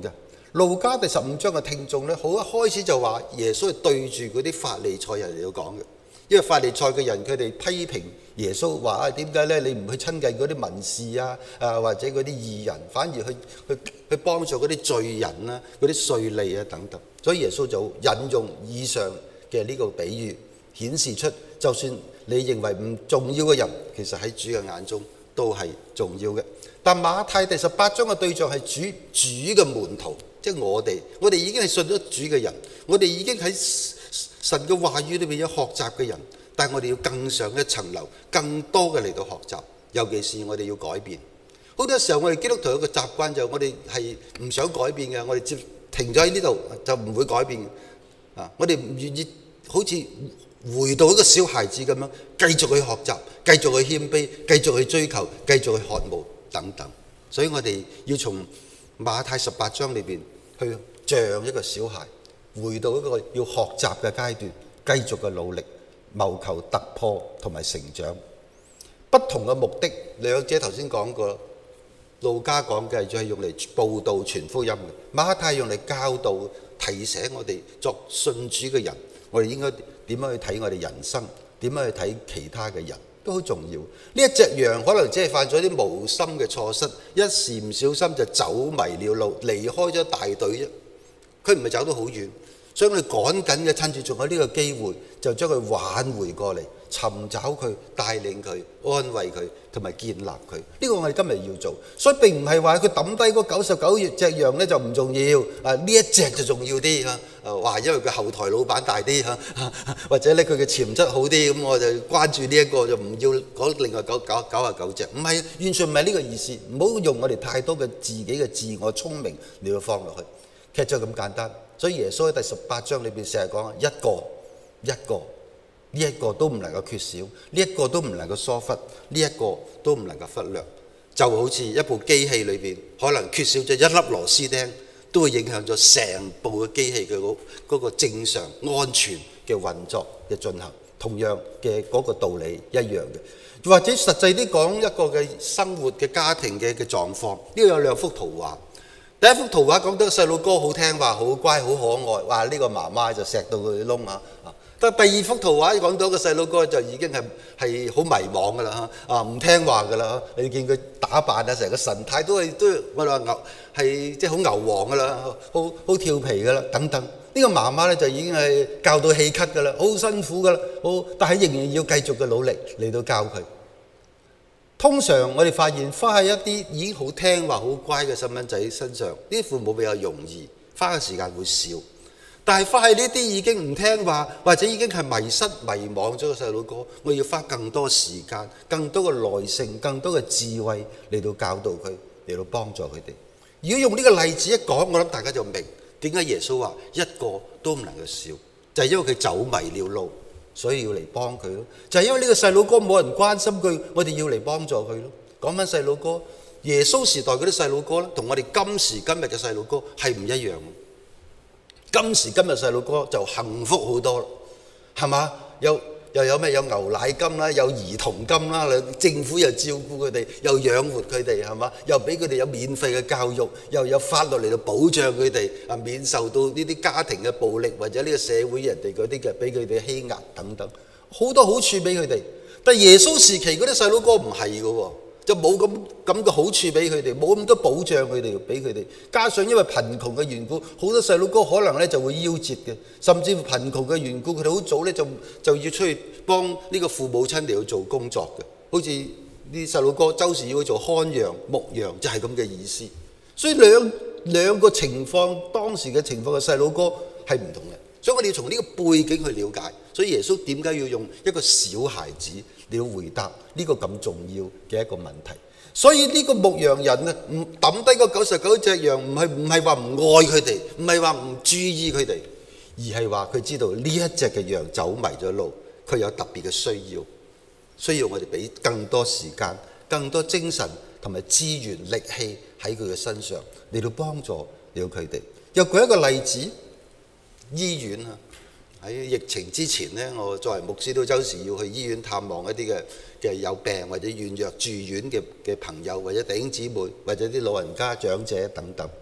路加第十五章嘅聽眾咧，好一開始就話耶穌係對住嗰啲法利賽人嚟到講嘅，因為法利賽嘅人佢哋批評耶穌話啊，點解咧你唔去親近嗰啲文士啊，啊或者嗰啲義人，反而去去去幫助嗰啲罪人啊、嗰啲稅吏啊等等。所以耶穌就引用以上嘅呢個比喻，顯示出就算你認為唔重要嘅人，其實喺主嘅眼中都係重要嘅。但馬太第十八章嘅對象係主主嘅門徒，即係我哋，我哋已經係信咗主嘅人，我哋已經喺神嘅話語裏邊有學習嘅人，但係我哋要更上一層樓，更多嘅嚟到學習，尤其是我哋要改變。好多時候我哋基督徒有個習慣就係我哋係唔想改變嘅，我哋接停咗喺呢度就唔會改變啊！我哋唔願意好似回到一個小孩子咁樣，繼續去學習，繼續去謙卑，繼續去追求，繼續去渴慕等等。所以我哋要從馬太十八章裏邊去像一個小孩，回到一個要學習嘅階段，繼續嘅努力，謀求突破同埋成長。不同嘅目的，兩者頭先講過，路加講嘅就係用嚟報道傳福音嘅，馬太用嚟教導提醒我哋作信主嘅人，我哋應該點樣去睇我哋人生，點樣去睇其他嘅人都好重要。呢一隻羊可能只係犯咗啲無心嘅錯失，一時唔小心就走迷了路，離開咗大隊啫。佢唔係走得好遠，所以我哋趕緊嘅趁住仲有呢個機會，就將佢挽回過嚟，尋找佢，帶領佢，安慰佢，同埋建立佢。呢個我哋今日要做，所以並唔係話佢抌低嗰九十九隻羊咧就唔重要，啊呢一隻就重要啲嚇。誒話因為佢後台老闆大啲嚇，或者咧佢嘅潛質好啲，咁我就關注呢一個，就唔要講另外九九九啊九隻。唔係，完全唔係呢個意思。唔好用我哋太多嘅自己嘅自我聰明嚟到放落去，其實就咁簡單。所以耶穌喺第十八章裏邊成日講一個一個。呢一個都唔能夠缺少，呢一個都唔能夠疏忽，呢一個都唔能夠忽略。就好似一部機器裏邊，可能缺少咗一粒螺絲釘，都會影響咗成部嘅機器嘅嗰個正常安全嘅運作嘅進行。同樣嘅嗰個道理一樣嘅。或者實際啲講一個嘅生活嘅家庭嘅嘅狀況，呢度有兩幅圖畫。第一幅圖畫講到個細路哥好聽話、好乖、好可愛，哇！呢個媽媽就錫到佢窿嚇。但第二幅圖畫講到個細路哥就已經係係好迷茫噶啦嚇，啊唔聽話噶啦嚇，你見佢打扮啊，成個神態都係都我哋話牛係即係好牛黃噶啦，好好調皮噶啦等等。呢個媽媽咧就已經係教到氣咳噶啦，好辛苦噶啦，好但係仍然要繼續嘅努力嚟到教佢。通常我哋發現花喺一啲已經好聽話、好乖嘅細蚊仔身上，呢啲父母比較容易，花嘅時間會少。但係花喺呢啲已經唔聽話，或者已經係迷失迷惘咗嘅細路哥，我要花更多時間、更多嘅耐性、更多嘅智慧嚟到教導佢，嚟到幫助佢哋。如果用呢個例子一講，我諗大家就明點解耶穌話一個都唔能夠少，就係因為佢走迷了路，所以要嚟幫佢咯。就係因為呢個細路哥冇人關心佢，我哋要嚟幫助佢咯。講返細路哥，耶穌時代嗰啲細路哥咧，同我哋今時今日嘅細路哥係唔一樣。今時今日細路哥就幸福好多咯，係嘛？有又有咩？有牛奶金啦，有兒童金啦，政府又照顧佢哋，又養活佢哋，係嘛？又俾佢哋有免費嘅教育，又有法律嚟到保障佢哋啊，免受到呢啲家庭嘅暴力或者呢個社會人哋嗰啲嘅俾佢哋欺壓等等，好多好處俾佢哋。但耶穌時期嗰啲細路哥唔係嘅喎。就冇咁咁嘅好處俾佢哋，冇咁多保障佢哋俾佢哋。加上因為貧窮嘅緣故，好多細路哥可能咧就會夭折嘅，甚至乎貧窮嘅緣故，佢哋好早咧就就要出去幫呢個父母親嚟去做工作嘅。好似啲細路哥周時要去做看羊、牧羊，就係咁嘅意思。所以兩兩個情況，當時嘅情況嘅細路哥係唔同嘅。所以我哋要從呢個背景去了解。所以耶穌點解要用一個小孩子你要回答呢個咁重要嘅一個問題？所以呢個牧羊人啊，唔抌低嗰九十九隻羊，唔係唔係話唔愛佢哋，唔係話唔注意佢哋，而係話佢知道呢一隻嘅羊走迷咗路，佢有特別嘅需要，需要我哋俾更多時間、更多精神同埋資源、力氣喺佢嘅身上嚟到幫助了佢哋。又舉一個例子，醫院啊。喺疫情之前呢，我作為牧師都周時要去醫院探望一啲嘅嘅有病或者軟弱住院嘅嘅朋友，或者弟兄姊妹，或者啲老人家長者等等。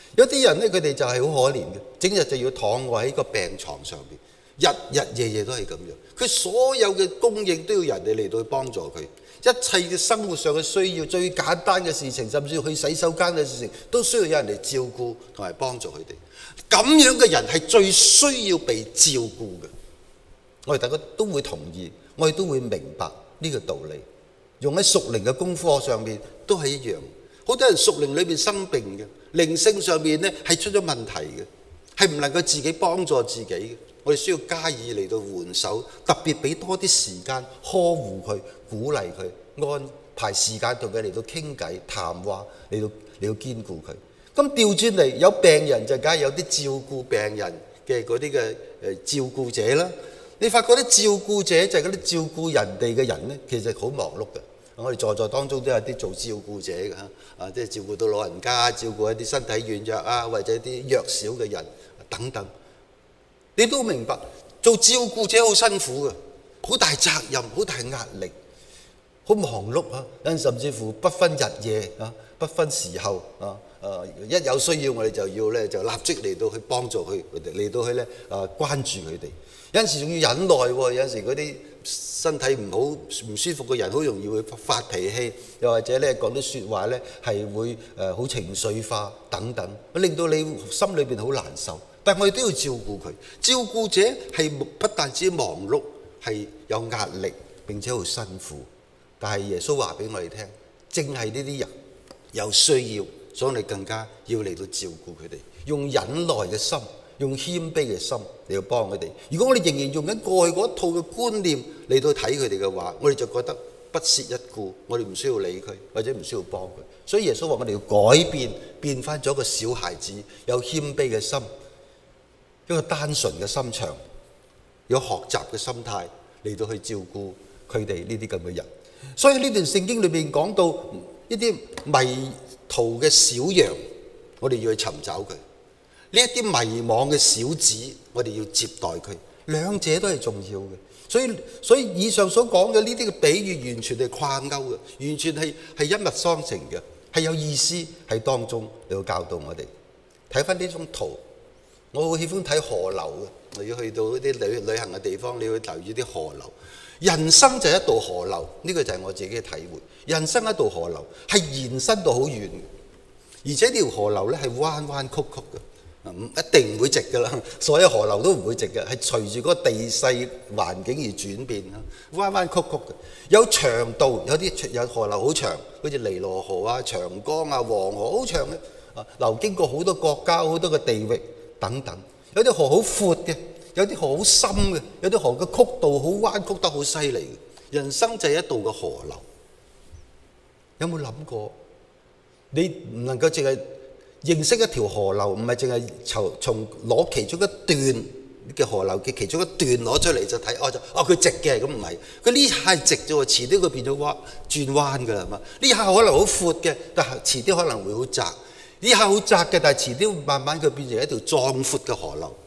有啲人呢，佢哋就係好可憐嘅，整日就要躺卧喺個病床上邊，日日夜夜都係咁樣。佢所有嘅供應都要人哋嚟到去幫助佢，一切嘅生活上嘅需要，最簡單嘅事情，甚至去洗手間嘅事情，都需要有人嚟照顧同埋幫助佢哋。咁樣嘅人係最需要被照顧嘅。我哋大家都會同意，我哋都會明白呢個道理。用喺屬靈嘅功課上面都係一樣。好多人屬靈裏面生病嘅，靈性上面呢係出咗問題嘅，係唔能夠自己幫助自己嘅。我哋需要加以嚟到援手，特別俾多啲時間呵護佢、鼓勵佢，安排時間同佢嚟到傾偈、談話，嚟到嚟到堅固佢。咁調轉嚟，有病人就梗係有啲照顧病人嘅嗰啲嘅誒照顧者啦。你發覺啲照顧者就係嗰啲照顧人哋嘅人呢，其實好忙碌嘅。我哋在座當中都有啲做照顧者嘅嚇，啊，即係照顧到老人家，照顧一啲身體軟弱啊，或者啲弱小嘅人等等。你都明白做照顧者好辛苦嘅，好大責任，好大壓力，好忙碌啊！有陣甚至乎不分日夜啊，不分時候啊，誒一有需要我哋就要咧就立即嚟到去幫助佢，嚟到去咧誒關注佢哋。有陣時仲要忍耐喎，有陣時嗰啲身體唔好唔舒服嘅人，好容易會發脾氣，又或者咧講啲説話咧係會誒好情緒化等等，令到你心裏邊好難受。但係我哋都要照顧佢，照顧者係不但止忙碌，係有壓力並且好辛苦。但係耶穌話俾我哋聽，正係呢啲人有需要，所以你更加要嚟到照顧佢哋，用忍耐嘅心，用謙卑嘅心嚟到幫佢哋。如果我哋仍然用緊過去嗰一套嘅觀念嚟到睇佢哋嘅話，我哋就覺得不屑一顧，我哋唔需要理佢，或者唔需要幫佢。所以耶穌話我哋要改變，變翻咗一個小孩子，有謙卑嘅心，一個單純嘅心腸，有學習嘅心態嚟到去照顧佢哋呢啲咁嘅人。所以呢段聖經裏邊講到一啲迷途嘅小羊，我哋要去尋找佢；呢一啲迷惘嘅小子，我哋要接待佢。兩者都係重要嘅。所以所以以上所講嘅呢啲嘅比喻，完全係掛鈎嘅，完全係係一脈相承嘅，係有意思喺當中嚟到教導我哋。睇翻呢種圖，我好喜歡睇河流嘅。我要去到一啲旅旅行嘅地方，你要留意啲河流。人生就係一道河流，呢個就係我自己嘅體會。人生一道河流係延伸到好遠，而且條河流咧係彎彎曲曲嘅，唔一定唔會直㗎啦。所有河流都唔會直嘅，係隨住嗰個地勢環境而轉變啦，彎彎曲曲嘅。有長度，有啲有河流好長，好似尼羅河啊、長江啊、黃河好長嘅，啊流經過好多國家、好多個地域等等。有啲河好闊嘅。有啲河好深嘅，有啲河嘅曲度好彎曲得好犀利嘅。人生就係一道嘅河流。有冇諗過？你唔能夠淨係認識一條河流，唔係淨係從從攞其中一段嘅河流嘅其中一段攞出嚟就睇，哦就哦佢直嘅，咁唔係。佢呢下係直啫喎，遲啲佢變咗彎轉彎㗎啦嘛。呢下可能好闊嘅，但係遲啲可能會好窄。呢下好窄嘅，但係遲啲慢慢佢變成一條壯闊嘅河流。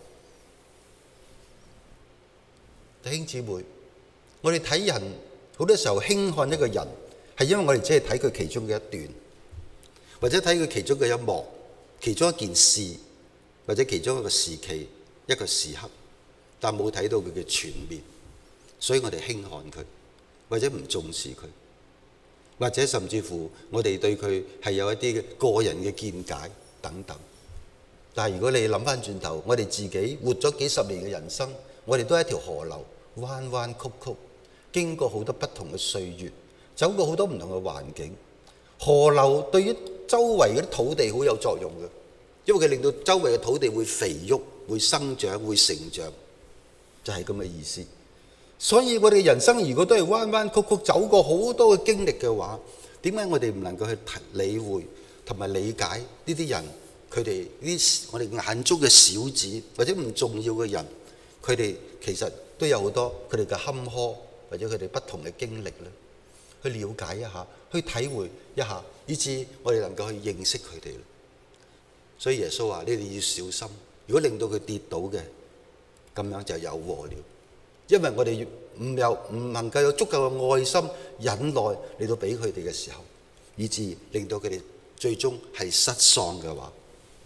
弟兄姊妹，我哋睇人好多時候輕看一個人，係因為我哋只係睇佢其中嘅一段，或者睇佢其中嘅一幕、其中一件事，或者其中一個時期、一個時刻，但冇睇到佢嘅全面，所以我哋輕看佢，或者唔重視佢，或者甚至乎我哋對佢係有一啲嘅個人嘅見解等等。但係如果你諗翻轉頭，我哋自己活咗幾十年嘅人生，我哋都係一條河流，彎彎曲曲，經過好多不同嘅歲月，走過好多唔同嘅環境。河流對於周圍嗰啲土地好有作用嘅，因為佢令到周圍嘅土地會肥沃、會生長、會成長，就係咁嘅意思。所以我哋人生如果都係彎彎曲曲，走過好多嘅經歷嘅話，點解我哋唔能夠去理會同埋理解呢啲人？佢哋呢啲我哋眼中嘅小子或者唔重要嘅人，佢哋其實都有好多佢哋嘅坎坷或者佢哋不同嘅經歷咧，去了解一下，去體會一下，以致我哋能夠去認識佢哋。所以耶穌話：你哋要小心，如果令到佢跌倒嘅，咁樣就有禍了。因為我哋唔有唔能夠有足夠嘅愛心忍耐嚟到俾佢哋嘅時候，以致令到佢哋最終係失喪嘅話，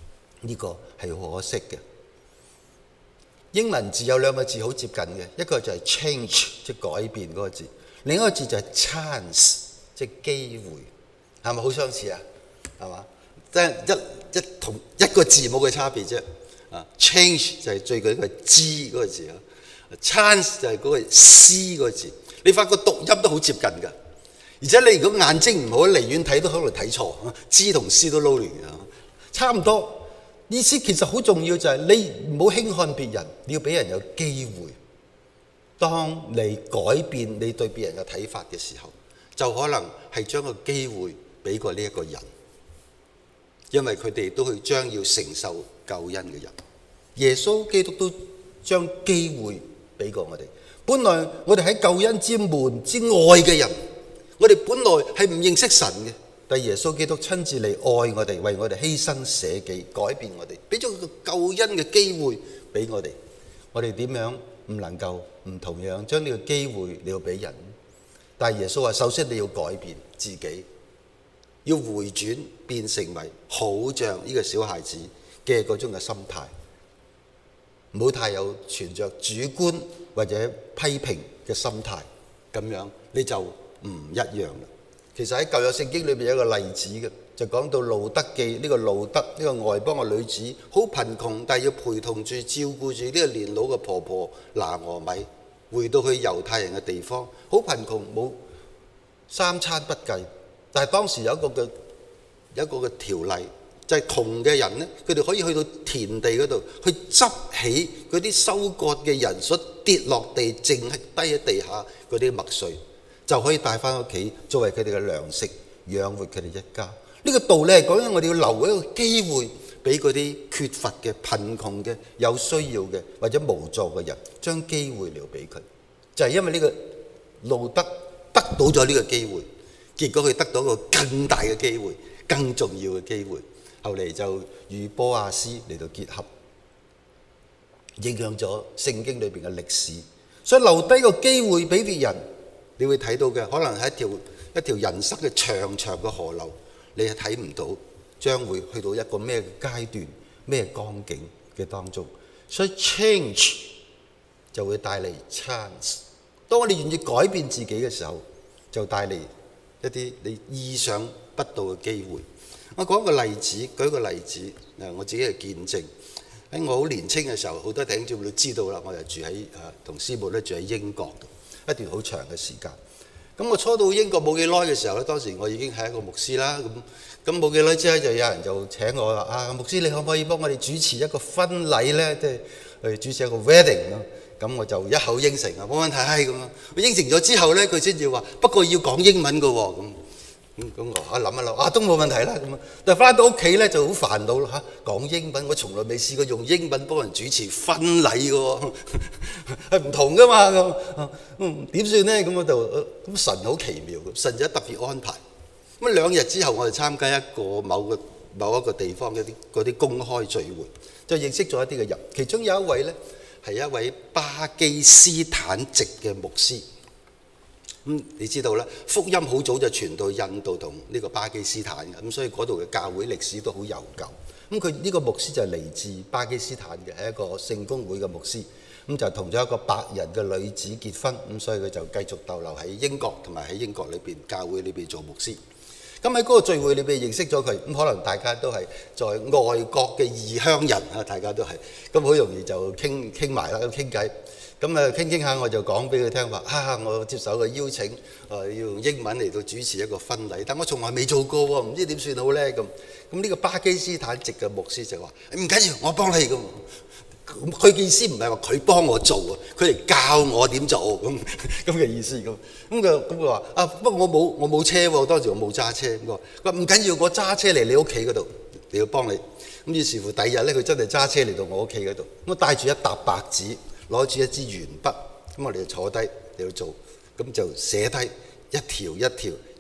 呢個係好可惜嘅。英文字有兩個字好接近嘅，一個就係 change 即係改變嗰個字，另一個字就係 chance 即係機會，係咪好相似啊？係嘛？即係一一同一個字母嘅差別啫。啊 ，change 就係最緊要係知嗰個字啊 ，chance 就係嗰個思嗰個字。你發覺讀音都好接近㗎，而且你如果眼睛唔好，離遠睇都可能睇錯，知同思都撈亂嘅，差唔多。意思其實好重要，就係你唔好輕看別人，你要俾人有機會。當你改變你對別人嘅睇法嘅時候，就可能係將個機會俾過呢一個人，因為佢哋都係將要承受救恩嘅人。耶穌基督都將機會俾過我哋。本來我哋喺救恩之門之外嘅人，我哋本來係唔認識神嘅。但耶穌基督親自嚟愛我哋，為我哋犧牲捨己，改變我哋，俾咗個救恩嘅機會俾我哋。我哋點樣唔能夠唔同樣將呢個機會你要俾人？但係耶穌話：首先你要改變自己，要回轉變成為好像呢個小孩子嘅嗰種嘅心態，唔好太有存着主觀或者批評嘅心態，咁樣你就唔一樣啦。其實喺舊約聖經裏邊有一個例子嘅，就講到路得記。呢個路得呢個外邦嘅女子好貧窮，但係要陪同住照顧住呢個年老嘅婆婆拿俄米，回到去猶太人嘅地方，好貧窮，冇三餐不繼。但係當時有一個嘅有一個嘅條例，就係窮嘅人呢，佢哋可以去到田地嗰度去執起嗰啲收割嘅人所跌落地剩低喺地下嗰啲麥穗，就可以帶翻屋企作為佢哋嘅糧食，養活佢哋一家。呢個道理係講緊我哋要留一個機會俾嗰啲缺乏嘅、貧窮嘅、有需要嘅或者無助嘅人，將機會留俾佢。就係因為呢個路得得到咗呢個機會，結果佢得到一個更大嘅機會、更重要嘅機會。後嚟就與波亞斯嚟到結合，影響咗聖經裏邊嘅歷史。所以留低個機會俾別人。你會睇到嘅，可能係一條一條人生嘅長長嘅河流，你係睇唔到將會去到一個咩階段、咩光景嘅當中。所以 change 就會帶嚟 chance。當我哋願意改變自己嘅時候，就帶嚟一啲你意想不到嘅機會。我講個例子，舉個例子，誒，我自己嘅見證。喺我好年青嘅時候，好多弟兄姊妹都知道啦，我就住喺誒同師母咧住喺英國一段好長嘅時間。咁我初到英國冇幾耐嘅時候咧，當時我已經係一個牧師啦。咁咁冇幾耐之後就有人就請我啦。啊，牧師你可唔可以幫我哋主持一個婚禮咧？即係去主持一個 wedding 咯。咁我就一口應承啊，冇問題咁啊。我應承咗之後咧，佢先至話不過要講英文㗎喎。咁咁咁我一諗一諗啊，都冇問題啦。咁啊，但係翻到屋企咧就好煩惱啦嚇，講英文我從來未試過用英文幫人主持婚禮㗎喎，係唔同㗎嘛咁。嗯，點算咧？咁我就咁神好奇妙，神就特別安排。咁兩日之後，我哋參加一個某個某一個地方嘅啲嗰啲公開聚會，就認識咗一啲嘅人。其中有一位咧係一位巴基斯坦籍嘅牧師。咁你知道啦，福音好早就傳到印度同呢個巴基斯坦嘅，咁所以嗰度嘅教會歷史都好悠久。咁佢呢個牧師就係嚟自巴基斯坦嘅，係一個聖公會嘅牧師。咁就同咗一個白人嘅女子結婚，咁所以佢就繼續逗留喺英國，同埋喺英國裏邊教會裏邊做牧師。咁喺嗰個聚會裏邊認識咗佢，咁可能大家都係在外國嘅異鄉人啊，大家都係，咁好容易就傾傾埋啦，咁傾偈。咁啊傾傾下，我就講俾佢聽話啊，我接受個邀請，誒要用英文嚟到主持一個婚禮，但我從來未做過喎，唔知點算好咧咁。咁呢個巴基斯坦籍嘅牧師就話：唔緊要，我幫你咁。咁佢嘅意思唔係話佢幫我做啊，佢嚟教我點做咁咁嘅意思咁。咁佢咁佢話啊，不過我冇我冇車喎，當時我冇揸車。佢話佢話唔緊要，我揸車嚟你屋企嗰度，你要幫你。咁於是乎第二日咧，佢真係揸車嚟到我屋企嗰度，咁帶住一沓白紙，攞住一支鉛筆，咁我哋就坐低嚟到做，咁就寫低一條一條，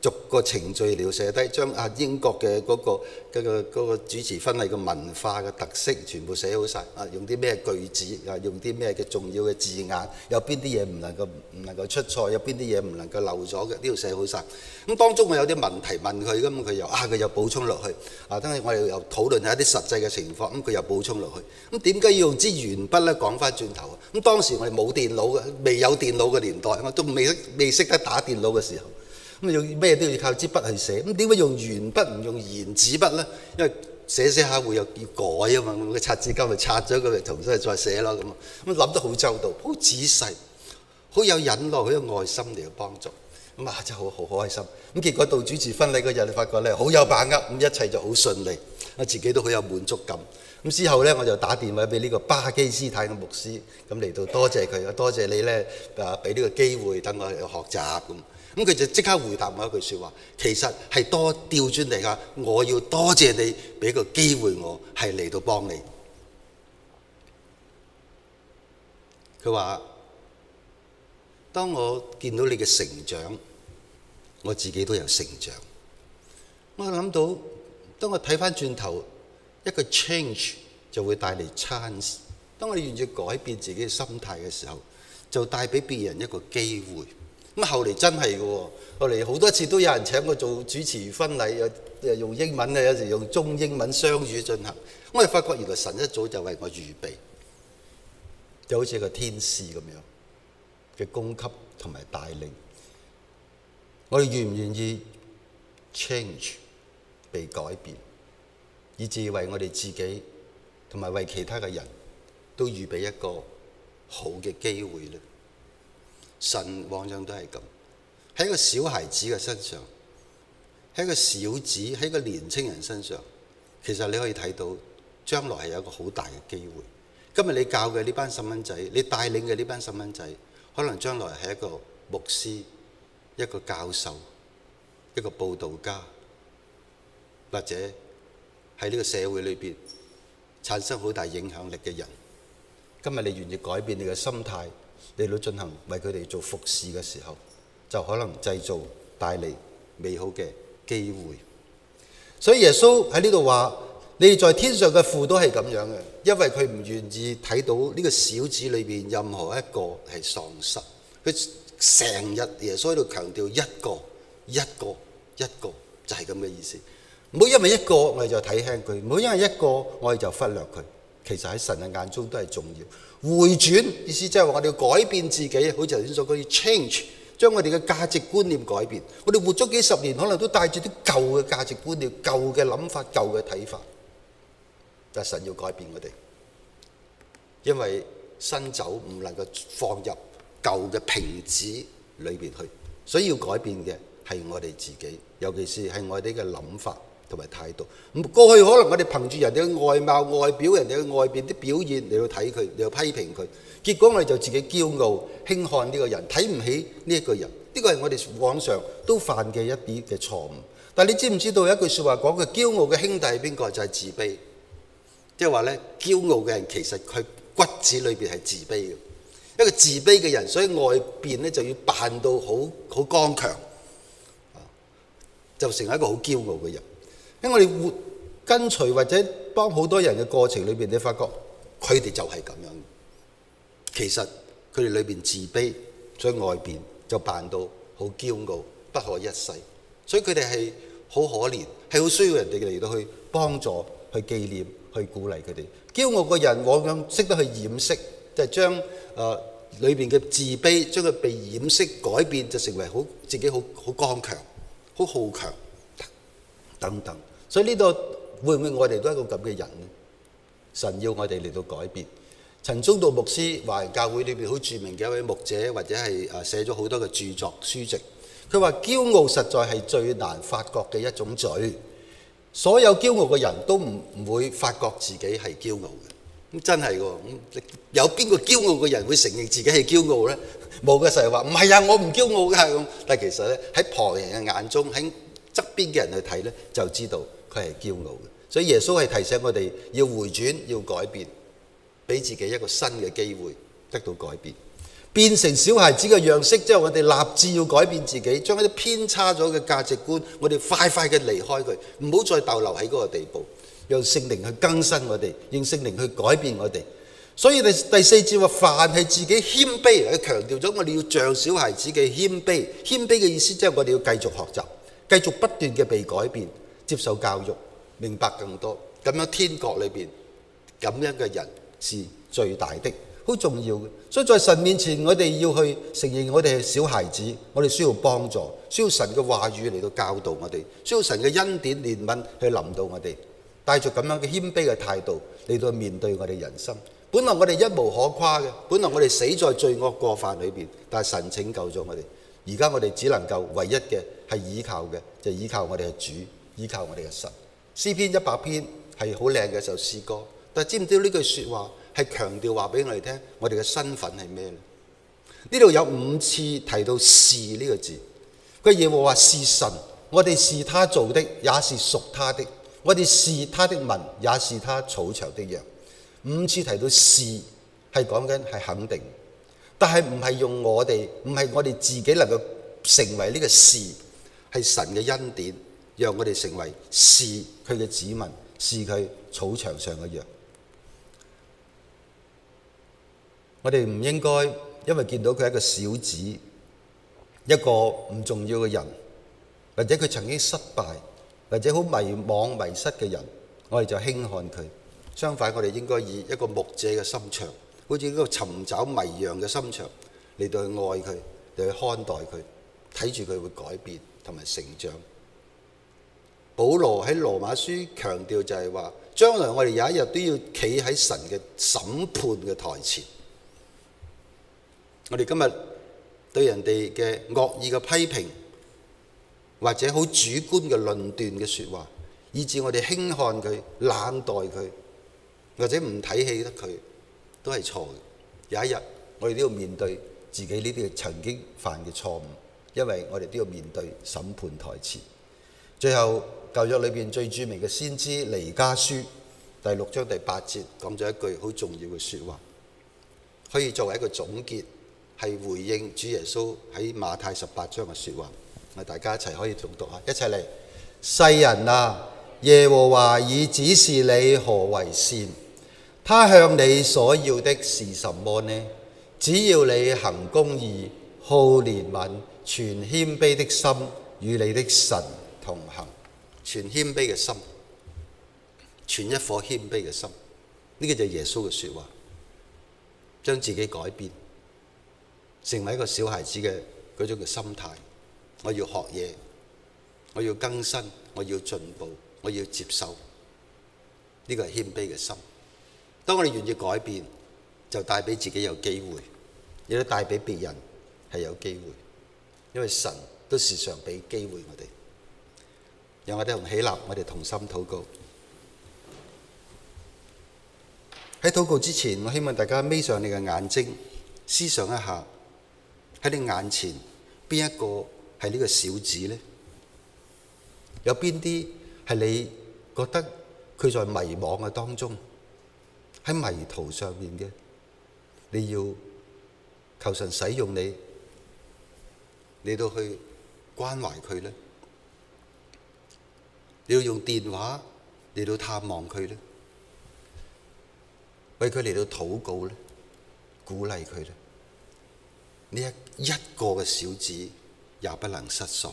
逐個程序嚟到寫低，將啊英國嘅嗰個嗰個嗰個主持婚禮嘅文化嘅特色全部寫好晒，啊用啲咩句子，啊用啲咩嘅重要嘅字眼，有邊啲嘢唔能夠唔能夠出錯，有邊啲嘢唔能夠漏咗嘅，呢度寫好晒。咁當中我有啲問題問佢，咁佢又啊佢又補充落去，啊等我哋又討論下一啲實際嘅情況，咁佢又補充落去。咁點解要用支鉛筆咧？講翻轉頭，咁當時我哋冇電腦嘅，未有電腦嘅年代，我都未未識得打電腦嘅時候。咁用咩都要靠支筆去寫，咁點解用鉛筆唔用原子筆咧？因為寫寫下會有要改啊嘛，咁個擦紙巾咪擦咗佢，重新再寫咯咁啊。咁諗得好周到，好仔細，好有忍耐，好有愛心嚟去幫助。咁啊真係好好開心。咁結果到主持婚禮嗰日，你發覺咧好有把握，咁一切就好順利，我自己都好有滿足感。咁之後咧我就打電話俾呢個巴基斯坦嘅牧師，咁嚟到多謝佢，多謝你咧啊俾呢個機會等我嚟學習咁。咁佢就即刻回答我一句説話，其實係多調轉嚟㗎，我要多謝你俾個機會我係嚟到幫你。佢話：當我見到你嘅成長，我自己都有成長。我諗到，當我睇翻轉頭，一個 change 就會帶嚟 chance。當我哋願意改變自己嘅心態嘅時候，就帶俾別人一個機會。咁後嚟真係嘅喎，後嚟好多次都有人請我做主持婚禮，有用英文咧，有時用中英文雙語進行。我哋發覺原來神一早就為我預備，就好似一個天使咁樣嘅供給同埋帶領。我哋願唔願意 change 被改變，以至為我哋自己同埋為其他嘅人都預備一個好嘅機會呢？神往往都係咁，喺一個小孩子嘅身上，喺一個小子，喺一個年青人身上，其實你可以睇到將來係有一個好大嘅機會。今日你教嘅呢班細蚊仔，你帶領嘅呢班細蚊仔，可能將來係一個牧師、一個教授、一個佈道家，或者喺呢個社會裏邊產生好大影響力嘅人。今日你願意改變你嘅心態，你都進行為佢哋做服侍嘅時候，就可能製造帶嚟美好嘅機會。所以耶穌喺呢度話：你哋在天上嘅父都係咁樣嘅，因為佢唔願意睇到呢個小子裏邊任何一個係喪失。佢成日耶穌喺度強調一個、一個、一個，就係咁嘅意思。唔好因為一個我哋就睇輕佢，唔好因為一個我哋就忽略佢。其實喺神嘅眼中都係重要。回轉意思即係話我哋要改變自己，好似頭先所講要 change， 將我哋嘅價值觀念改變。我哋活咗幾十年，可能都帶住啲舊嘅價值觀念、舊嘅諗法、舊嘅睇法。但係神要改變我哋，因為新酒唔能夠放入舊嘅瓶子裏邊去，所以要改變嘅係我哋自己，尤其是係我哋嘅諗法同埋態度。咁過去可能我哋憑住人哋嘅外貌、外表、人哋嘅外邊啲表現嚟到睇佢，嚟到批評佢，結果我哋就自己驕傲、輕看呢個人，睇唔起呢一個人。呢個係我哋往常都犯嘅一啲嘅錯誤。但係你知唔知道有一句説話講嘅驕傲嘅兄弟係邊個？就係自卑。即係話咧，驕傲嘅人其實佢骨子裏邊係自卑嘅。一個自卑嘅人，所以外邊咧就要扮到好好剛強，就成為一個好驕傲嘅人。因為我哋活跟隨或者幫好多人嘅過程裏邊，你發覺佢哋就係咁樣。其實佢哋裏邊自卑，所以外邊就扮到好驕傲，不可一世。所以佢哋係好可憐，係好需要人哋嚟到去幫助、去紀念、去鼓勵佢哋。驕傲嘅人往往識得去掩飾，就係將誒裏邊嘅自卑，將佢被掩飾改變，就成為好自己好好剛強、好好強等等。所以呢度會唔會我哋都係一個咁嘅人呢？神要我哋嚟到改變。陳宗道牧師華人教會裏邊好著名嘅一位牧者，或者係誒寫咗好多嘅著作書籍。佢話驕傲實在係最難發覺嘅一種罪。所有驕傲嘅人都唔唔會發覺自己係驕傲嘅。咁真係喎，有邊個驕傲嘅人會承認自己係驕傲呢？冇嘅，成日話唔係啊，我唔驕傲嘅咁。但係其實咧，喺旁人嘅眼中，喺側邊嘅人去睇咧，就知道佢係驕傲嘅。所以耶穌係提醒我哋要回轉，要改變，俾自己一個新嘅機會得到改變。 變成小孩子嘅樣式之後，我哋立志要改變自己，將一啲偏差咗嘅價值觀，我哋快快嘅離開佢，唔好再逗留喺嗰個地步，讓聖靈去更新我哋，讓聖靈去改變我哋。所以第第四節話，凡係自己謙卑，佢強調咗我哋要像小孩子嘅謙卑。謙卑嘅意思即係我哋要繼續學習，繼續不斷嘅被改變，接受教育，明白更多。咁樣天國裏邊咁樣嘅人是最大的，好重要嘅。所以在神面前，我哋要去承認我哋係小孩子，我哋需要幫助，需要神嘅話語嚟到教導我哋，需要神嘅恩典憐憫去臨到我哋，帶住咁樣嘅謙卑嘅態度嚟到面對我哋人生。本來我哋一無可誇嘅，本來我哋死在罪惡過犯裏邊，但係神拯救咗我哋。而家我哋只能夠唯一嘅係依靠嘅，就係依靠我哋嘅主，依靠我哋嘅神。詩篇一百篇係好靚嘅一首詩歌，但係知唔知道呢句説話係強調話俾我哋聽，我哋嘅身份係咩呢？呢度有五次提到是呢個字，佢耶和華是神，我哋是他做的，也是屬他的，我哋是他的民，也是他草場的羊。五次提到是係講緊係肯定，但係唔係用我哋，唔係我哋自己能夠成為呢個是，係神嘅恩典，讓我哋成為是佢嘅子民，是佢草場上嘅羊。我哋唔應該因為見到佢係一個小子，一個唔重要嘅人，或者佢曾經失敗，或者好迷惘迷失嘅人，我哋就輕看佢。相反，我哋應該以一個牧者嘅心腸，好似一個尋找迷羊嘅心腸嚟到去愛佢，嚟去看待佢，睇住佢會改變同埋成長。保羅喺羅馬書強調就係話，將來我哋有一日都要企喺神嘅審判嘅台前。我哋今日對人哋嘅惡意嘅批評，或者好主觀嘅論斷嘅説話，以致我哋輕看佢、冷待佢，或者唔睇起得佢，都係錯嘅。有一日，我哋都要面對自己呢啲曾經犯嘅錯誤，因為我哋都要面對審判台前。最後，舊約裏邊最著名嘅先知彌迦書第六章第八節講咗一句好重要嘅説話，可以作為一個總結，係回應主耶穌喺馬太十八章嘅説話。我大家一齊可以重讀下，一齊嚟。世人啊，耶和華已指示你何為善。他向你所要的是什麼呢？只要你行公義、好憐憫、存謙卑的心，與你的神同行。存謙卑嘅心，存一顆謙卑嘅心，呢個就係耶穌嘅説話。將自己改變，成為一個小孩子嘅嗰種嘅心態。我要學嘢，我要更新，我要進步，我要接受。呢個係謙卑嘅心。當我哋願意改變，就帶俾自己有機會，亦都帶俾別人係有機會，因為神都時常俾機會我哋。讓我哋同起立，我哋同心禱告。喺禱告之前，我希望大家眯上你嘅眼睛，思想一下喺你眼前邊一個係呢個小子呢？有邊啲係你覺得佢在迷惘嘅當中，喺迷途上面嘅？你要求神使用你嚟到去關懷佢呢？你要用電話嚟到探望佢呢？為佢嚟到禱告呢？鼓勵佢呢？呢一一個嘅小子也不能失喪。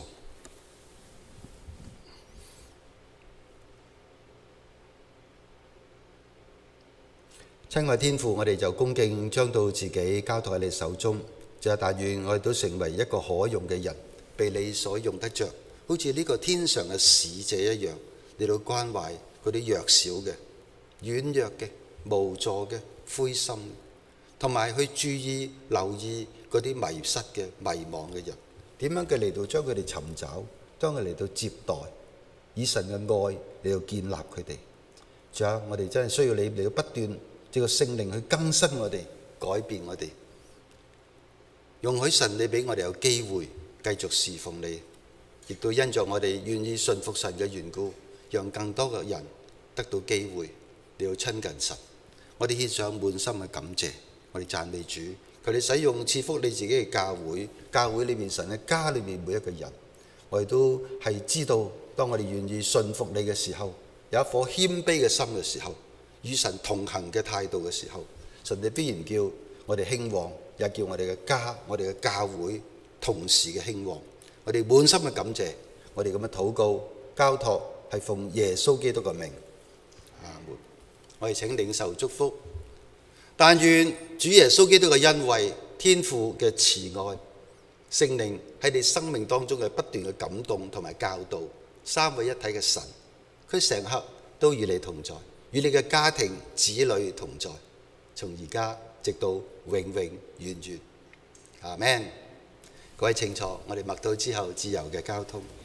親愛天父，我哋就恭敬將到自己交託喺你手中，就係但願我哋都成為一個可用嘅人，被你所用得着，好似呢個天上嘅使者一樣，嚟到關懷嗰啲弱小嘅、軟弱嘅、無助嘅、灰心，同埋去注意留意嗰啲迷失嘅、迷惘嘅人，點樣嘅嚟到將佢哋尋找，將佢嚟到接待，以神嘅愛嚟到建立佢哋。仲有我哋真係需要你嚟到不斷借個聖靈去更新我哋、改變我哋，容許神你俾我哋有機會繼續侍奉你，亦都因着我哋願意順服神嘅緣故，讓更多嘅人得到機會嚟到親近神。我哋獻上滿心嘅感謝，我哋讚美主， 求你使用賜福你自己嘅教會，教會裏面神嘅家裏面每一個人，我哋都係知道，當我哋願意信服你嘅時候，有一顆謙卑嘅心嘅時候，與神同行嘅態度嘅時候，神你必然叫我哋興旺，也叫我哋嘅家、我哋嘅教會同時嘅興旺。我哋滿心嘅感謝，我哋咁嘅禱告交託係奉耶穌基督嘅名，阿門。我哋請領受祝福。但願主耶穌基督嘅恩惠、天父嘅慈愛、聖靈喺你生命當中嘅不斷嘅感動同埋教導，三位一體嘅神，佢成刻都與你同在，與你嘅家庭子女同在，從而家直到永永遠遠。阿們。各位請坐，我哋默禱之後自由嘅交通。